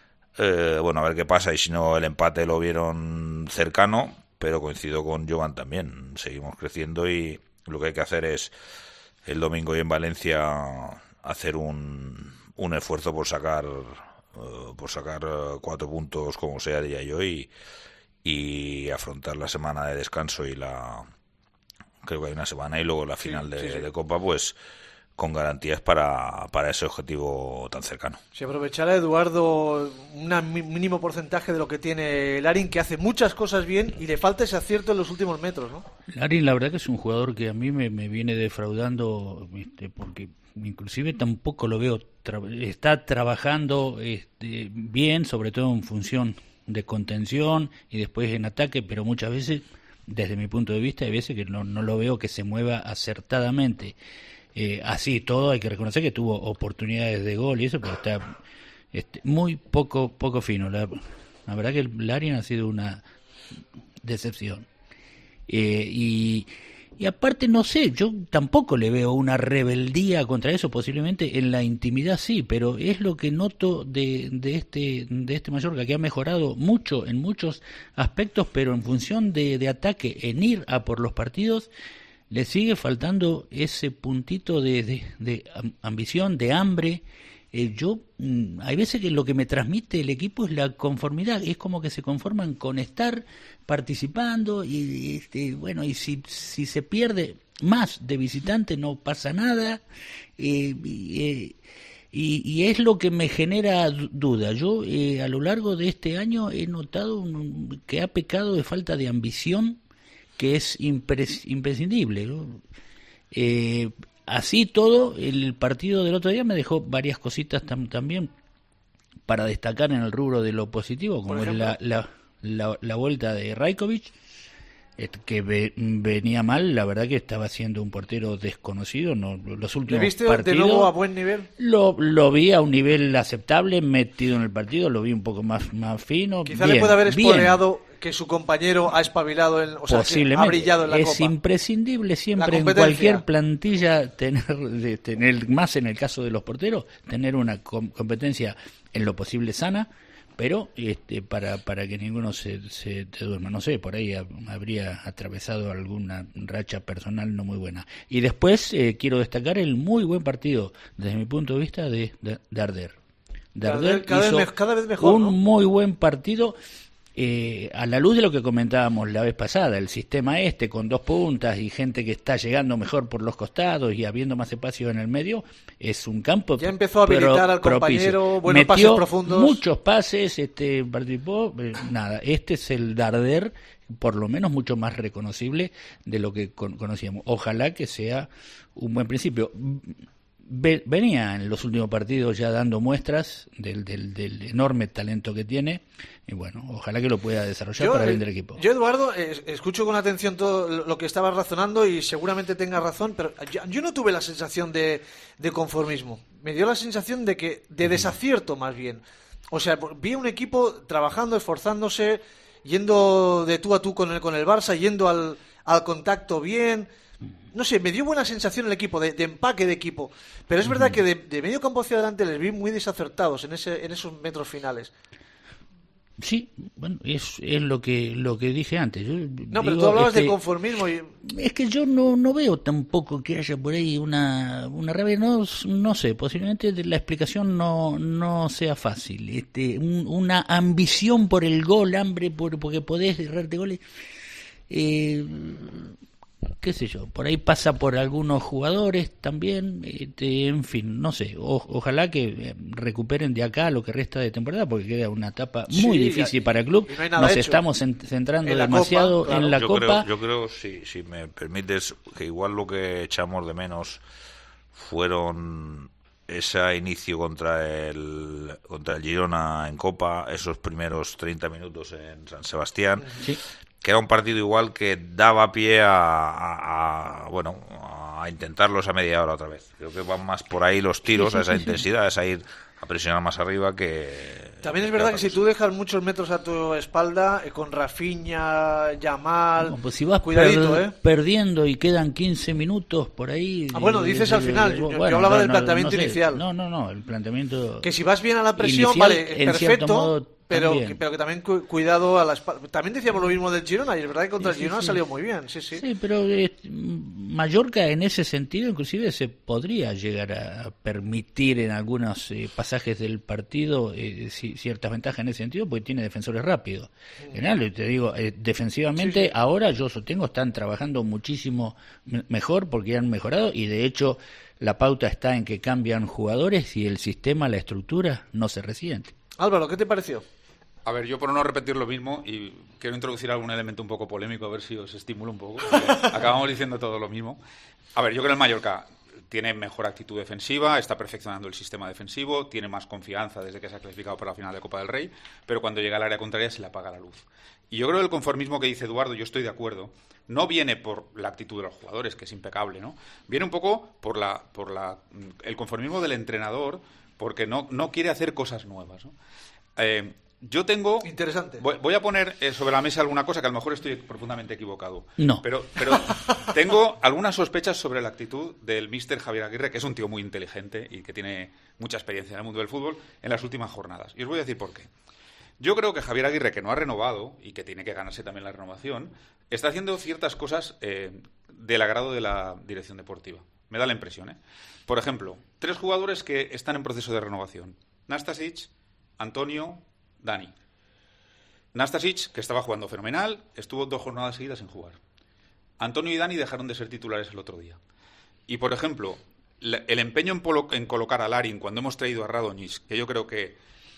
eh, bueno, a ver qué pasa, y si no el empate lo vieron cercano, pero coincido con Jovan también. Seguimos creciendo y lo que hay que hacer es el domingo y en Valencia hacer un, un esfuerzo por sacar uh, por sacar uh, cuatro puntos como sea, diría yo, y, y afrontar la semana de descanso y la creo que hay una semana y luego la final sí, de, sí, sí. de Copa, pues con garantías para, para ese objetivo tan cercano. Si aprovechara, Eduardo, un mínimo porcentaje de lo que tiene Larin, que hace muchas cosas bien y le falta ese acierto en los últimos metros, ¿no? Larin, la verdad que es un jugador que a mí me, me viene defraudando, este, porque inclusive tampoco lo veo, tra- está trabajando este, bien, sobre todo en función de contención y después en ataque, pero muchas veces, desde mi punto de vista, hay veces que no, no lo veo que se mueva acertadamente. Eh, así todo, hay que reconocer que tuvo oportunidades de gol y eso, pero está este, muy poco poco fino. La, la verdad que el Larin ha sido una decepción. Eh, y, y aparte, no sé, yo tampoco le veo una rebeldía contra eso, posiblemente en la intimidad sí, pero es lo que noto de, de este de este Mallorca, que ha mejorado mucho en muchos aspectos, pero en función de, de ataque, en ir a por los partidos, le sigue faltando ese puntito de, de, de ambición, de hambre. Eh, yo, mm, hay veces que lo que me transmite el equipo es la conformidad, es como que se conforman con estar participando y, este, bueno, y si, si se pierde más de visitante no pasa nada, eh, y, eh, y, y es lo que me genera duda. Yo eh, a lo largo de este año he notado un, que ha pecado de falta de ambición, que es impres- imprescindible, ¿no? Eh, así todo, el partido del otro día me dejó varias cositas tam- también para destacar en el rubro de lo positivo, como es la, la, la, la vuelta de Rajkovic, que ve, venía mal, la verdad que estaba siendo un portero desconocido, no los últimos ¿Le viste partidos, de nuevo a buen nivel? Lo, lo vi a un nivel aceptable, metido en el partido, lo vi un poco más, más fino. Quizá bien, le puede haber espoleado bien. que su compañero ha espabilado, en, o sea, Posiblemente. ha brillado en la es Copa. imprescindible siempre en competencia. cualquier plantilla tener, de, tener, más en el caso de los porteros, tener una com- competencia en lo posible sana, pero este, para para que ninguno se, se te duerma. No sé, por ahí ha, habría atravesado alguna racha personal no muy buena. Y después eh, quiero destacar el muy buen partido, desde mi punto de vista, de, de, de Arder. Darder cada, hizo vez, cada vez mejor, un ¿no? muy buen partido. Eh, a la luz de lo que comentábamos la vez pasada, el sistema este con dos puntas y gente que está llegando mejor por los costados y habiendo más espacio en el medio, es un campo ya empezó a habilitar pro, al compañero, buenos Metió pases profundos, muchos pases, este participó, eh, nada, este es el Darder por lo menos mucho más reconocible de lo que con, conocíamos. Ojalá que sea un buen principio. Venía en los últimos partidos ya dando muestras del, del, del enorme talento que tiene y bueno, ojalá que lo pueda desarrollar yo, para el bien del equipo. Yo, Eduardo, eh, escucho con atención todo lo que estabas razonando y seguramente tengas razón, pero yo, yo no tuve la sensación de, de conformismo. Me dio la sensación de que de desacierto más bien. O sea, vi un equipo trabajando, esforzándose, yendo de tú a tú con el, con el Barça, yendo al, al contacto bien. No sé, me dio buena sensación el equipo, de, de empaque de equipo. Pero es verdad que de, de medio campo hacia adelante les vi muy desacertados en ese en esos metros finales. Sí, bueno, es, es lo que lo que dije antes. Yo no, pero digo, tú hablabas este, de conformismo. Y... Es que yo no, no veo tampoco que haya por ahí una, una rabia. No, no sé, posiblemente la explicación no, no sea fácil. Este, un, una ambición por el gol, hambre por porque podés errarte goles. Eh... qué sé yo, por ahí pasa por algunos jugadores también, este, en fin, no sé, o, ojalá que recuperen de acá lo que resta de temporada, porque queda una etapa muy sí, difícil ya, para el club, no nos hecho. estamos centrando en demasiado Copa, claro. en la yo Copa. Creo, yo creo, si, si me permites, que igual lo que echamos de menos fueron ese inicio contra el contra el Girona en Copa, esos primeros treinta minutos en San Sebastián, sí. que era un partido igual que daba pie a, a, a bueno a intentarlos a media hora otra vez. Creo que van más por ahí los tiros, sí, sí, a esa sí, intensidad, sí. a ir a presionar más arriba que... También es verdad que, que si tú dejas muchos metros a tu espalda, eh, con Rafinha, Yamal... No, pues si vas cuidadito, per- ¿eh? perdiendo y quedan quince minutos por ahí... Ah, bueno, dices de, al final, de, de, yo, bueno, yo hablaba no, del planteamiento no, no sé, inicial. No, no, no, el planteamiento... Que si vas bien a la presión, inicial, vale, en perfecto... Modo, Pero que, pero que también cu- cuidado a la espalda. También decíamos lo mismo del Girona, y es verdad que contra sí, el Girona sí, salió muy bien. Sí, sí. Sí, pero eh, Mallorca en ese sentido inclusive se podría llegar a permitir en algunos eh, pasajes del partido eh, c- ciertas ventajas en ese sentido, porque tiene defensores rápidos. En general, te digo, eh, defensivamente sí, sí. ahora yo sostengo están trabajando muchísimo m- mejor porque han mejorado y de hecho la pauta está en que cambian jugadores y el sistema, la estructura no se resiente. Álvaro, ¿qué te pareció? A ver, yo por no repetir lo mismo, y quiero introducir algún elemento un poco polémico, a ver si os estimulo un poco. Acabamos diciendo todo lo mismo. A ver, yo creo que el Mallorca tiene mejor actitud defensiva, está perfeccionando el sistema defensivo, tiene más confianza desde que se ha clasificado para la final de Copa del Rey, pero cuando llega al área contraria se le apaga la luz. Y yo creo que el conformismo que dice Eduardo, yo estoy de acuerdo, no viene por la actitud de los jugadores, que es impecable, ¿no? Viene un poco por la por la el conformismo del entrenador, porque no, no quiere hacer cosas nuevas, ¿no? Eh, Yo tengo... Interesante. Voy, voy a poner eh, sobre la mesa alguna cosa que a lo mejor estoy profundamente equivocado. No. Pero, pero tengo algunas sospechas sobre la actitud del míster Javier Aguirre, que es un tío muy inteligente y que tiene mucha experiencia en el mundo del fútbol, en las últimas jornadas. Y os voy a decir por qué. Yo creo que Javier Aguirre, que no ha renovado y que tiene que ganarse también la renovación, está haciendo ciertas cosas eh, del agrado de la dirección deportiva. Me da la impresión, ¿eh? Por ejemplo, tres jugadores que están en proceso de renovación. Nastasic, Antonio... Dani. Nastasic, que estaba jugando fenomenal, estuvo dos jornadas seguidas sin jugar. Antonio y Dani dejaron de ser titulares el otro día. Y, por ejemplo, el empeño en, polo, en colocar a Larin cuando hemos traído a Radonjic, que yo creo que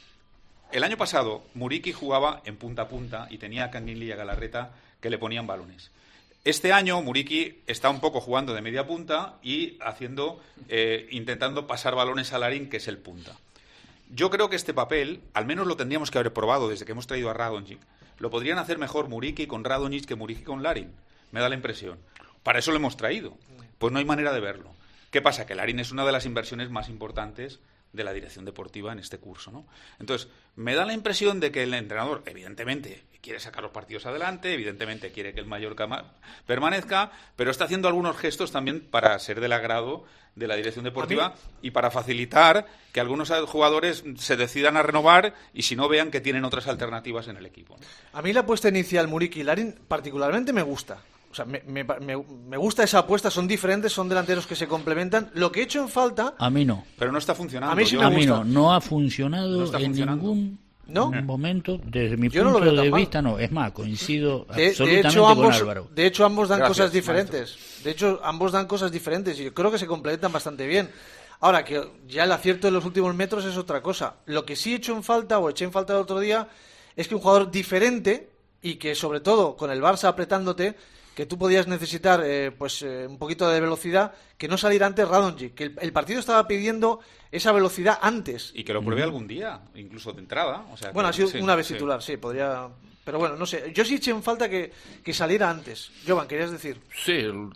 el año pasado Muriqui jugaba en punta a punta y tenía a Canguilí y a Galarreta que le ponían balones. Este año Muriqui está un poco jugando de media punta y haciendo, eh, intentando pasar balones a Larin, que es el punta. Yo creo que este papel, al menos lo tendríamos que haber probado desde que hemos traído a Radonjic, lo podrían hacer mejor Muriqi con Radonjic que Muriqui con Larin. Me da la impresión. Para eso lo hemos traído. Pues no hay manera de verlo. ¿Qué pasa? Que Larin es una de las inversiones más importantes de la dirección deportiva en este curso, ¿no? Entonces, me da la impresión de que el entrenador, evidentemente, quiere sacar los partidos adelante, evidentemente quiere que el Mallorca permanezca, pero está haciendo algunos gestos también para ser del agrado de la dirección deportiva y para facilitar que algunos jugadores se decidan a renovar y si no vean que tienen otras alternativas en el equipo, ¿no? A mí la apuesta inicial Muriqi y Larin particularmente me gusta. O sea, me, me, me, me gusta esa apuesta, son diferentes, son delanteros que se complementan. Lo que he hecho en falta... A mí no. Pero no está funcionando. A mí sí a me mí gusta. no, no ha funcionado No está en funcionando. ningún ¿No? momento, desde mi Yo no lo punto veo tan de mal. vista, no. Es más, coincido De, de absolutamente hecho, con ambos, Álvaro. de hecho, ambos dan Gracias, cosas diferentes. De hecho, ambos dan cosas diferentes y yo creo que se complementan bastante bien. Ahora, que ya el acierto en los últimos metros es otra cosa. Lo que sí he hecho en falta, o eché en falta el otro día, es que un jugador diferente y que, sobre todo, con el Barça apretándote, que tú podías necesitar eh, pues eh, un poquito de velocidad, que no saliera antes Radonjic, que el, el partido estaba pidiendo esa velocidad antes. Y que lo pruebe algún día, incluso de entrada. O sea, Bueno, que- ha sido sí, una vez sí. titular, sí, podría... Pero bueno, no sé. Yo sí eché en falta que, que saliera antes. Jovan, ¿querías decir? Sí, el,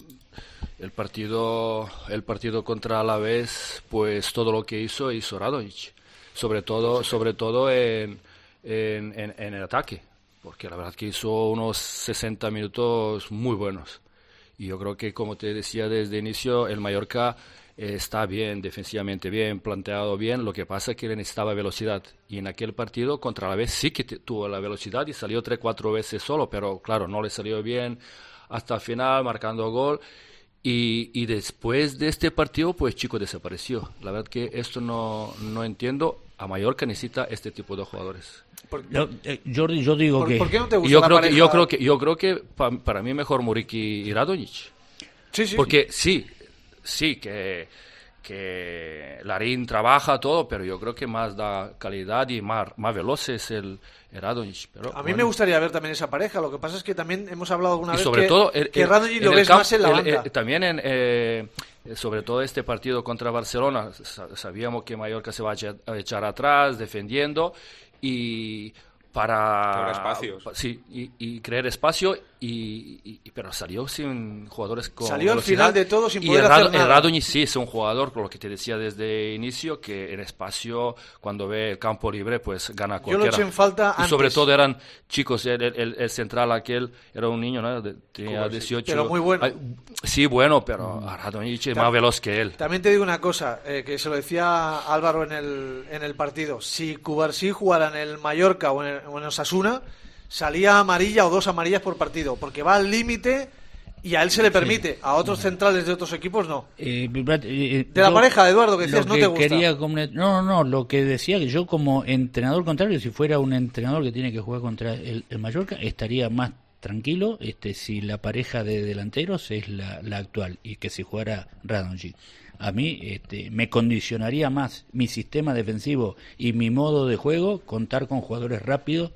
el partido el partido contra Alavés, pues todo lo que hizo, hizo Radonjic. Sobre todo, sobre todo en, en, en, en el ataque. Porque la verdad que hizo unos sesenta minutos muy buenos. Y yo creo que, como te decía desde el inicio, el Mallorca eh, está bien, defensivamente bien, planteado bien. Lo que pasa es que le necesitaba velocidad. Y en aquel partido contra Alavés sí que te- tuvo la velocidad y salió tres, cuatro veces solo. Pero claro, no le salió bien hasta el final, marcando gol. Y, y después de este partido, pues Chico desapareció. La verdad que esto no, no entiendo. A Mallorca necesita este tipo de jugadores. Yo, eh, Jordi, yo digo ¿Por, que... ¿por qué no te gusta Yo la creo, que, pareja? yo creo que yo creo que pa- para mí mejor Muriqui y Radonjic. Sí, sí. Porque sí, sí que que Larin trabaja todo, pero yo creo que más da calidad y más, más veloz es el, el Radonjic. Pero, A mí bueno. me gustaría ver también esa pareja. Lo que pasa es que también hemos hablado alguna Y vez sobre que, todo el- que el- Radonjic lo en el ves camp- más en la el- banda. eh, también en, eh, sobre todo este partido contra Barcelona, sa- sabíamos que Mallorca se va a echar, a echar atrás, defendiendo, y para... Crear espacios. pa- Sí, y, y crear espacio, y, y- y- pero salió sin jugadores con Salió al velocidad. final de todo sin Y poder el hacer Rad- nada. El Radonjic sí es un jugador, con lo que te decía desde el inicio, que en espacio, cuando ve el campo libre, pues gana Yo lo cualquiera. eché en falta Y sobre antes. todo eran chicos, el, el- el central aquel era un niño, ¿no? De- tenía Como sí. dieciocho. Pero muy bueno. Ay, sí, bueno, pero Radonjic es Ta- más veloz que él. También te digo una cosa, eh, que se lo decía Álvaro en el, en el partido. Si Cubarsí jugara en el Mallorca o en, el, o en Osasuna, salía amarilla o dos amarillas por partido, porque va al límite y a él se le permite. A otros centrales de otros equipos no. Eh, eh, De la yo- pareja, Eduardo, que decías, lo no que te gusta. quería comen- no, no, no, lo que decía que yo como entrenador contrario, si fuera un entrenador que tiene que jugar contra el, el Mallorca, estaría más tranquilo este si la pareja de delanteros es la, la actual y que si jugara Radonjic. A mí este, me condicionaría más mi sistema defensivo y mi modo de juego contar con jugadores rápidos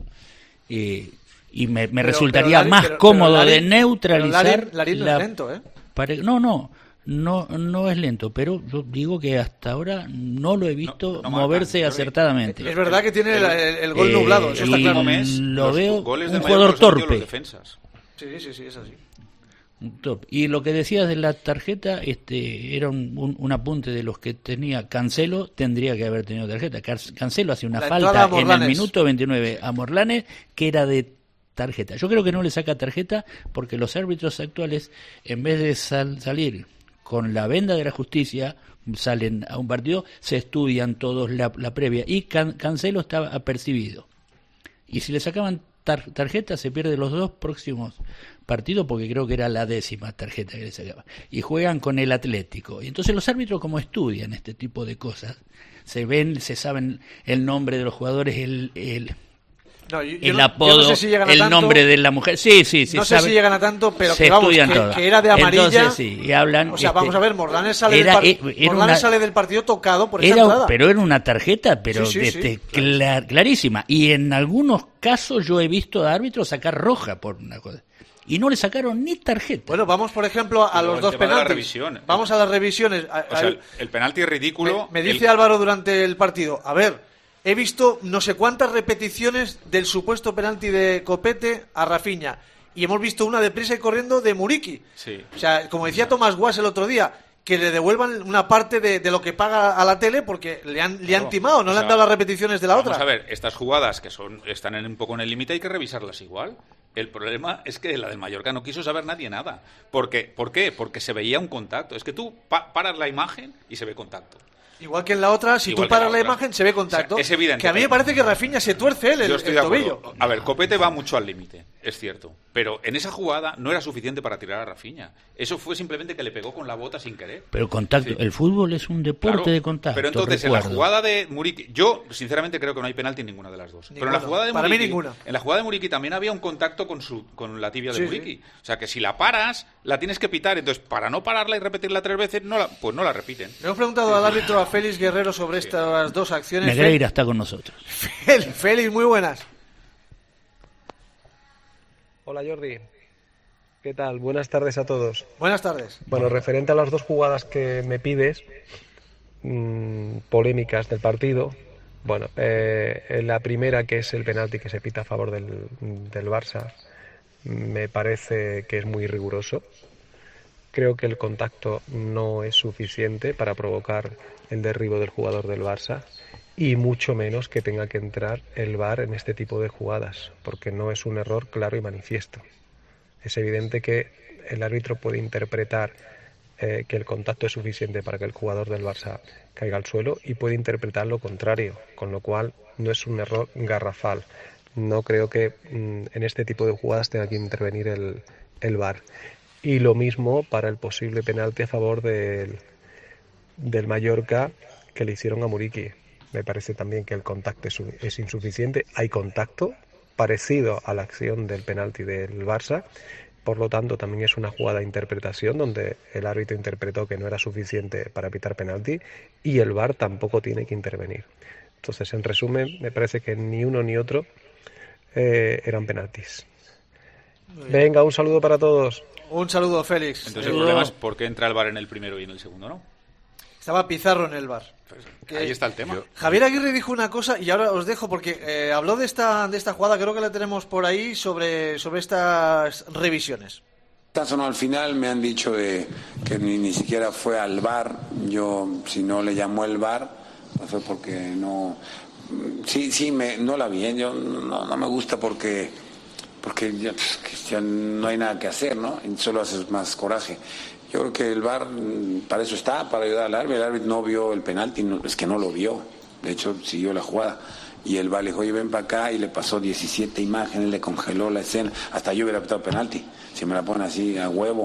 eh, y me, me Pero- resultaría pero Larin- más pero- cómodo pero Larin- de neutralizar pero Larin- Larin no es la lento, ¿eh? pare- no, no, no, no es lento, pero yo digo que hasta ahora no lo he visto no moverse marcan, acertadamente. Es verdad que tiene el, el- el gol Eh, nublado, eso está y claro. lo los veo goles un de jugador Mallorca los han metido torpe. los defensas. Sí, sí, sí, es así. Top. Y lo que decías de la tarjeta, este, era un, un- un apunte de los que tenía Cancelo, tendría que haber tenido tarjeta. Car- Cancelo hace una La entrada a falta en el Morlanes. minuto veintinueve a Morlanes que era de tarjeta. Yo creo que no le saca tarjeta porque los árbitros actuales, en vez de sal- salir con la venda de la justicia, salen a un partido, se estudian todos la, la previa. Y Can- Cancelo estaba apercibido. Y si le sacaban tar- tarjeta, se pierde los dos próximos partidos, porque creo que era la décima tarjeta que le sacaban. Y juegan con el Atlético. Y entonces los árbitros, como estudian este tipo de cosas, se ven, se saben el nombre de los jugadores, el, el, No, yo- yo el no- yo apodo, no sé si llegan a el tanto. nombre de la mujer. Sí, sí, sí. No sé saben- si llegan a tanto, pero se que vamos, estudian que, todas. que era de amarilla. Entonces, sí, y hablan. O sea, este, vamos a ver, Morlanes sale, era- del, par- eh, era Morlanes una- sale del partido tocado por esa Era, entrada. pero era una tarjeta, pero Sí, sí, sí, este, cla- clarísima. Y en algunos casos yo he visto a árbitros sacar roja por una cosa. Y no le sacaron ni tarjeta. Bueno, vamos, por ejemplo, a Y luego los el dos tema de la penaltis. revisión. Vamos a las revisiones. A- O sea, a- el, el penalti es ridículo. me, me el- dice Álvaro durante el partido, a ver, he visto no sé cuántas repeticiones del supuesto penalti de Copete a Rafinha. Y hemos visto una deprisa y corriendo de Muriqui. Sí. O sea, como decía Tomás Guas el otro día, que le devuelvan una parte de, de lo que paga a la tele porque le han, le han timado, no o le han sea, dado las repeticiones de la vamos otra. Vamos a ver, estas jugadas que son están en, un poco en el límite hay que revisarlas igual. El problema es que la del Mallorca no quiso saber nadie nada. Porque, ¿Por qué? Porque se veía un contacto. Es que tú pa- paras la imagen y se ve contacto. Igual que en la otra, si Igual tú paras la, la imagen, se ve contacto. O sea, es evidente. Que a mí me parece que Rafinha se tuerce él el, Yo estoy el de acuerdo. tobillo. A ver, Copete va mucho al límite, es cierto. Pero en esa jugada no era suficiente para tirar a Rafinha. Eso fue simplemente que le pegó con la bota sin querer. Pero contacto, Sí. el fútbol es un deporte Claro, de contacto. Pero entonces, recuerdo. en la jugada de Muriqui, yo sinceramente creo que no hay penalti en ninguna de las dos. Ninguna. Pero en la jugada de Para mí Muriqui, ninguna. en la jugada de Muriqui también había un contacto con su con la tibia de Sí, Muriqui. sí. O sea, que si la paras, la tienes que pitar. Entonces, para no pararla y repetirla tres veces, no la, pues no la repiten. Le hemos preguntado al árbitro, a Félix Guerrero, sobre estas dos acciones. Negreira está con nosotros. Félix, Félix, muy buenas. Hola Jordi, ¿qué tal? Buenas tardes a todos. Buenas tardes. Bueno, referente a las dos jugadas que me pides, mmm, polémicas del partido, bueno, eh, la primera, que es el penalti que se pita a favor del, del Barça, me parece que es muy riguroso. Creo que el contacto no es suficiente para provocar el derribo del jugador del Barça y mucho menos que tenga que entrar el V A R en este tipo de jugadas, porque no es un error claro y manifiesto. Es evidente que el árbitro puede interpretar eh, que el contacto es suficiente para que el jugador del Barça caiga al suelo y puede interpretar lo contrario, con lo cual no es un error garrafal. No creo que mmm, en este tipo de jugadas tenga que intervenir el, el V A R. Y lo mismo para el posible penalti a favor del, del Mallorca que le hicieron a Muriqui. Me parece también que el contacto es, es insuficiente. Hay contacto parecido a la acción del penalti del Barça. Por lo tanto, también es una jugada de interpretación donde el árbitro interpretó que no era suficiente para pitar penalti y el V A R tampoco tiene que intervenir. Entonces, en resumen, me parece que ni uno ni otro eh, eran penaltis. Venga, un saludo para todos. Un saludo, Félix. Entonces el problema es por qué entra el V A R en el primero y en el segundo, ¿no? Estaba Pizarro en el V A R. Pues, ahí está el tema. Yo... Javier Aguirre dijo una cosa y ahora os dejo porque eh, habló de esta de esta jugada, creo que la tenemos por ahí, sobre, sobre estas revisiones. No, al final me han dicho de, que ni, ni siquiera fue al V A R. Yo, si no le llamó el V A R, pues fue porque no... Sí, sí, me, no la vi, ¿eh? Yo no, no me gusta porque... porque ya, ya no hay nada que hacer, ¿no? Solo haces más coraje. Yo creo que el V A R para eso está, para ayudar al árbitro. El árbitro no vio el penalti, no, es que no lo vio. De hecho, siguió la jugada. Y el V A R le dijo, oye, ven para acá, y le pasó diecisiete imágenes, le congeló la escena. Hasta yo hubiera pitado penalti, si me la ponen así a huevo.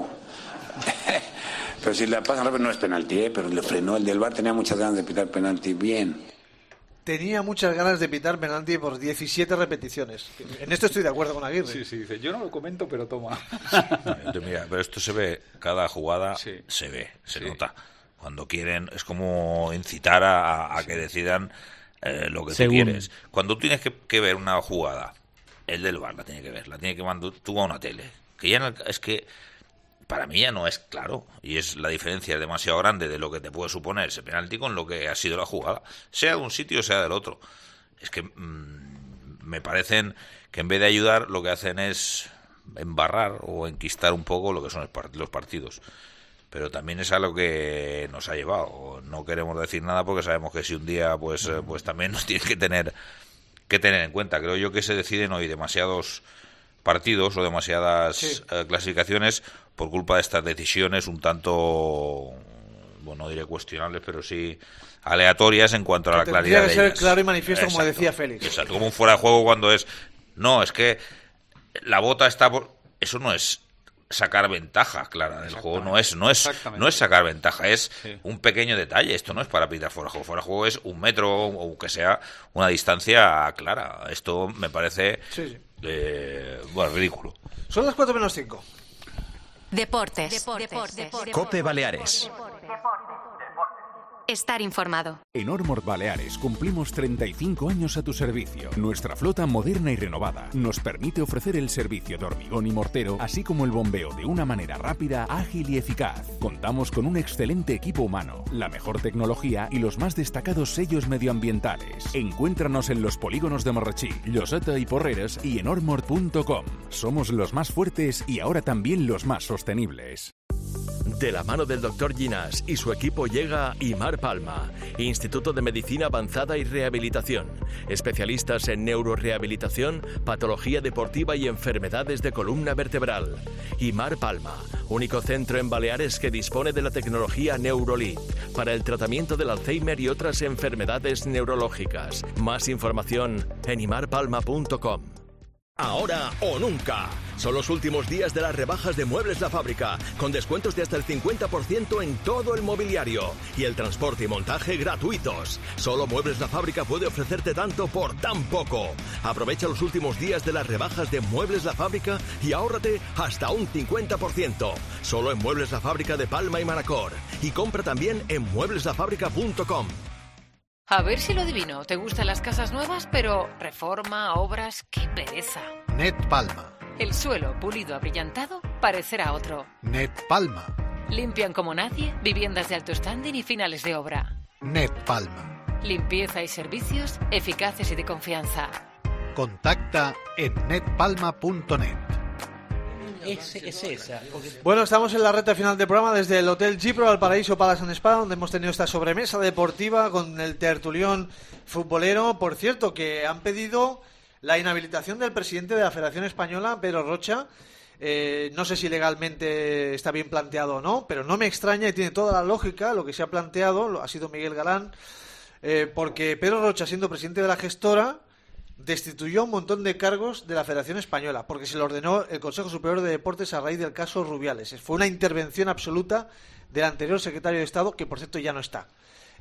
Pero si la pasan rápido no es penalti, ¿eh? Pero le frenó. El del V A R tenía muchas ganas de pitar penalti bien. Tenía muchas ganas de pitar penalti por diecisiete repeticiones. En esto estoy de acuerdo con Aguirre. Sí, sí, dice, yo no lo comento, pero toma. No, mira, pero esto se ve, cada jugada sí. se ve, se sí. nota. Cuando quieren, es como incitar a, a sí. que decidan eh, lo que Según. tú quieres. Cuando tú tienes que, que ver una jugada, el del V A R la tiene que ver, la tiene que mandar tú a una tele. Que ya no, es que para mí ya no es claro, y es la diferencia es demasiado grande de lo que te puede suponer ese penalti con lo que ha sido la jugada, sea de un sitio o sea del otro. Es que mmm, me parecen que en vez de ayudar lo que hacen es embarrar o enquistar un poco lo que son los partidos. Pero también es algo que nos ha llevado. No queremos decir nada porque sabemos que si un día pues pues también nos tiene que tener que tener en cuenta. Creo yo que se deciden hoy demasiados partidos o demasiadas sí. eh, clasificaciones por culpa de estas decisiones un tanto, bueno, no diré cuestionables, pero sí aleatorias en cuanto a la claridad de ellas. Tendría que ser claro y manifiesto, exacto, como decía Félix. Exacto, como un fuera de juego cuando es, no, es que la bota está por... Eso no es sacar ventaja clara del juego, no es no es no es sacar ventaja, es sí. un pequeño detalle. Esto no es para pitar fuera de juego, fuera de juego es un metro o que sea una distancia clara. Esto me parece sí, sí. Eh, bueno, ridículo. Son las cuatro menos cinco. Deportes. Deportes. Deportes. Cope Baleares. estar informado. En Ormord Baleares cumplimos treinta y cinco años a tu servicio. Nuestra flota moderna y renovada nos permite ofrecer el servicio de hormigón y mortero, así como el bombeo de una manera rápida, ágil y eficaz. Contamos con un excelente equipo humano, la mejor tecnología y los más destacados sellos medioambientales. Encuéntranos en los polígonos de Marratxí, Lloseta y Porreres y en ormord punto com. Somos los más fuertes y ahora también los más sostenibles. De la mano del doctor Ginás y su equipo llega Imar Palma, Instituto de Medicina Avanzada y Rehabilitación. Especialistas en neurorehabilitación, patología deportiva y enfermedades de columna vertebral. Imar Palma, único centro en Baleares que dispone de la tecnología Neurolith para el tratamiento del Alzheimer y otras enfermedades neurológicas. Más información en imar palma punto com. Ahora o nunca. Son los últimos días de las rebajas de Muebles La Fábrica, con descuentos de hasta el cincuenta por ciento en todo el mobiliario y el transporte y montaje gratuitos. Solo Muebles La Fábrica puede ofrecerte tanto por tan poco. Aprovecha los últimos días de las rebajas de Muebles La Fábrica y ahórrate hasta un cincuenta por ciento. Solo en Muebles La Fábrica de Palma y Manacor. Y compra también en muebles la fábrica punto com. A ver si lo adivino. ¿Te gustan las casas nuevas, pero reforma, obras? ¡Qué pereza! Net Palma. El suelo pulido abrillantado parecerá otro. Net Palma. Limpian como nadie, viviendas de alto standing y finales de obra. Net Palma. Limpieza y servicios eficaces y de confianza. Contacta en net palma punto net. Es, es esa. Bueno, estamos en la recta final del programa desde el Hotel Gipro Valparaíso Palace and Spa, donde hemos tenido esta sobremesa deportiva con el tertulión futbolero. Por cierto, que han pedido la inhabilitación del presidente de la Federación Española, Pedro Rocha. Eh, no sé si legalmente está bien planteado o no, pero no me extraña y tiene toda la lógica lo que se ha planteado, ha sido Miguel Galán, eh, porque Pedro Rocha, siendo presidente de la gestora, destituyó un montón de cargos de la Federación Española, porque se lo ordenó el Consejo Superior de Deportes a raíz del caso Rubiales. Fue una intervención absoluta del anterior secretario de Estado, que por cierto ya no está.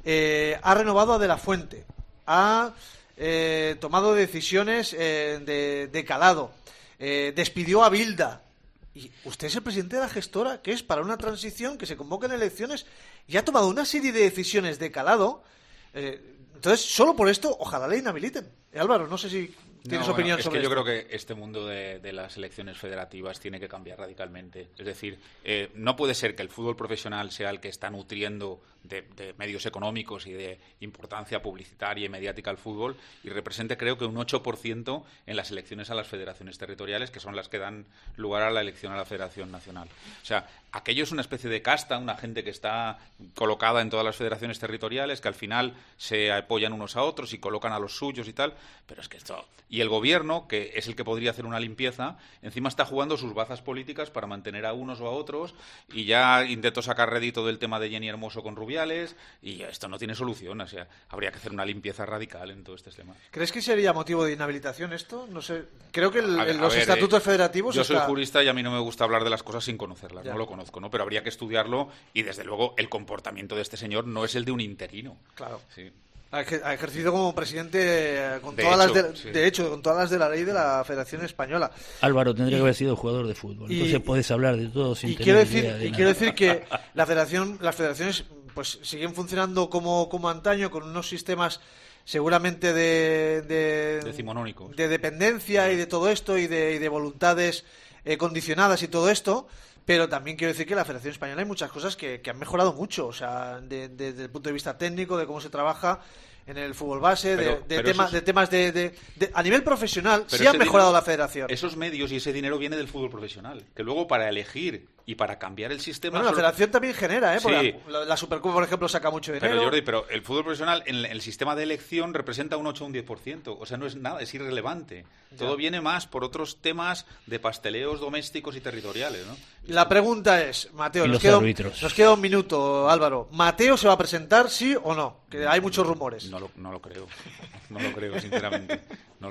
Eh, ha renovado a De la Fuente, ha eh, tomado decisiones eh, de, de calado, eh, despidió a Bilda. Y usted es el presidente de la gestora, que es para una transición, que se convoquen elecciones, y ha tomado una serie de decisiones de calado. Eh, entonces, solo por esto, ojalá le inhabiliten. Eh, Álvaro, no sé si tienes no, opinión bueno, sobre esto. Es que yo esto. creo que este mundo de, de las elecciones federativas tiene que cambiar radicalmente. Es decir, eh, no puede ser que el fútbol profesional sea el que está nutriendo de, de medios económicos y de importancia publicitaria y mediática al fútbol y represente, creo que, un ocho por ciento en las elecciones a las federaciones territoriales, que son las que dan lugar a la elección a la Federación Nacional. O sea, aquello es una especie de casta, una gente que está colocada en todas las federaciones territoriales, que al final se apoyan unos a otros y colocan a los suyos y tal, pero es que esto... Y el gobierno, que es el que podría hacer una limpieza, encima está jugando sus bazas políticas para mantener a unos o a otros, y ya intentó sacar rédito del tema de Jenny Hermoso con Rubiales, y esto no tiene solución. O sea, habría que hacer una limpieza radical en todo este tema. ¿Crees que sería motivo de inhabilitación esto? No sé. Creo que el, A ver, en los a ver, estatutos eh, federativos Yo está... soy jurista y a mí no me gusta hablar de las cosas sin conocerlas. Ya. No lo conozco, ¿no? Pero habría que estudiarlo, y desde luego el comportamiento de este señor no es el de un interino. Claro. Sí. Ha ej- ha ejercido como presidente eh, con De todas hecho, las de, sí. de hecho, con todas las de la ley de la Federación Española. Álvaro tendría Y- que haber sido jugador de fútbol. y- Entonces puedes hablar de todo sin y tener quiero decir idea de y nada. quiero decir que la federación las federaciones pues siguen funcionando como como antaño, con unos sistemas seguramente de de, Decimonónicos. de dependencia y de todo esto y de, y de voluntades eh, condicionadas y todo esto. Pero también quiero decir que en la Federación Española hay muchas cosas que, que han mejorado mucho, o sea, de- de- desde el punto de vista técnico, de cómo se trabaja en el fútbol base, de- Pero- de, pero temas, esos- de temas de, de- de- a nivel profesional Pero sí ha ese mejorado dinero- la Federación. Esos medios y ese dinero viene del fútbol profesional, que luego para elegir y para cambiar el sistema... Bueno, la solo- Federación también genera, ¿eh? Porque Sí. la, la Supercopa, por ejemplo, saca mucho dinero. Pero Jordi, pero el fútbol profesional en el sistema de elección representa un ocho o un diez por ciento. O sea, no es nada, es irrelevante. Ya. Todo viene más por otros temas de pasteleos domésticos y territoriales, ¿no? La pregunta es, Mateo, Y nos los queda, un- árbitros. nos queda un minuto, Álvaro. ¿Mateo se va a presentar, sí o no? Que hay muchos rumores. No lo, no lo creo. No lo creo, sinceramente. No lo creo.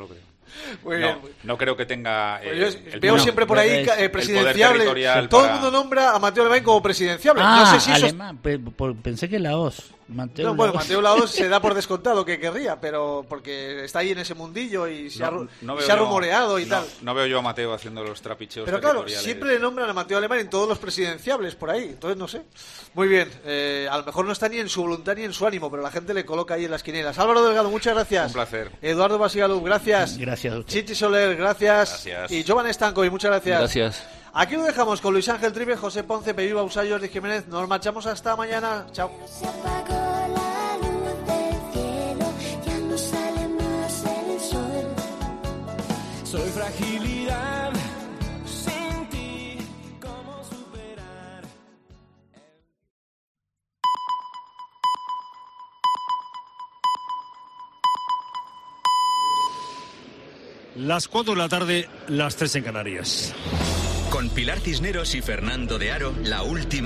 Muy no, bien. no creo que tenga. Pues Eh, yo el veo poder- siempre por ahí el eh, poder presidenciable. territorial Todo para- el mundo nombra a Mateo Alemán como presidenciable. Ah, no sé si eso. alemán, pe- por- pensé que Laos. Mateo No, bueno, Laos. Mateo Laos se da por descontado que querría, pero porque está ahí en ese mundillo y se, ha, ru- no y veo se ha yo- rumoreado y no- tal. No veo yo a Mateo haciendo los trapicheos Pero claro, territoriales. siempre le nombran a Mateo Alemán en todos los presidenciables por ahí, entonces no sé. Muy bien, eh, a lo mejor no está ni en su voluntad ni en su ánimo, pero la gente le coloca ahí en las quinielas. Álvaro Delgado, muchas gracias. Un placer. Eduardo Basigalú, gracias. Gracias a usted. Chichi Soler, gracias. Gracias. Y Jovan Stankovic, muchas gracias. Gracias. Aquí lo dejamos con Luis Ángel Tribe, José Ponce, Peyu Bausá, Jordi Jiménez. Nos marchamos hasta mañana. Chao. Soy fragilidad, sin ti, ¿cómo superar? Las cuatro de la tarde, las tres en Canarias. Con Pilar Cisneros y Fernando de Aro, la última.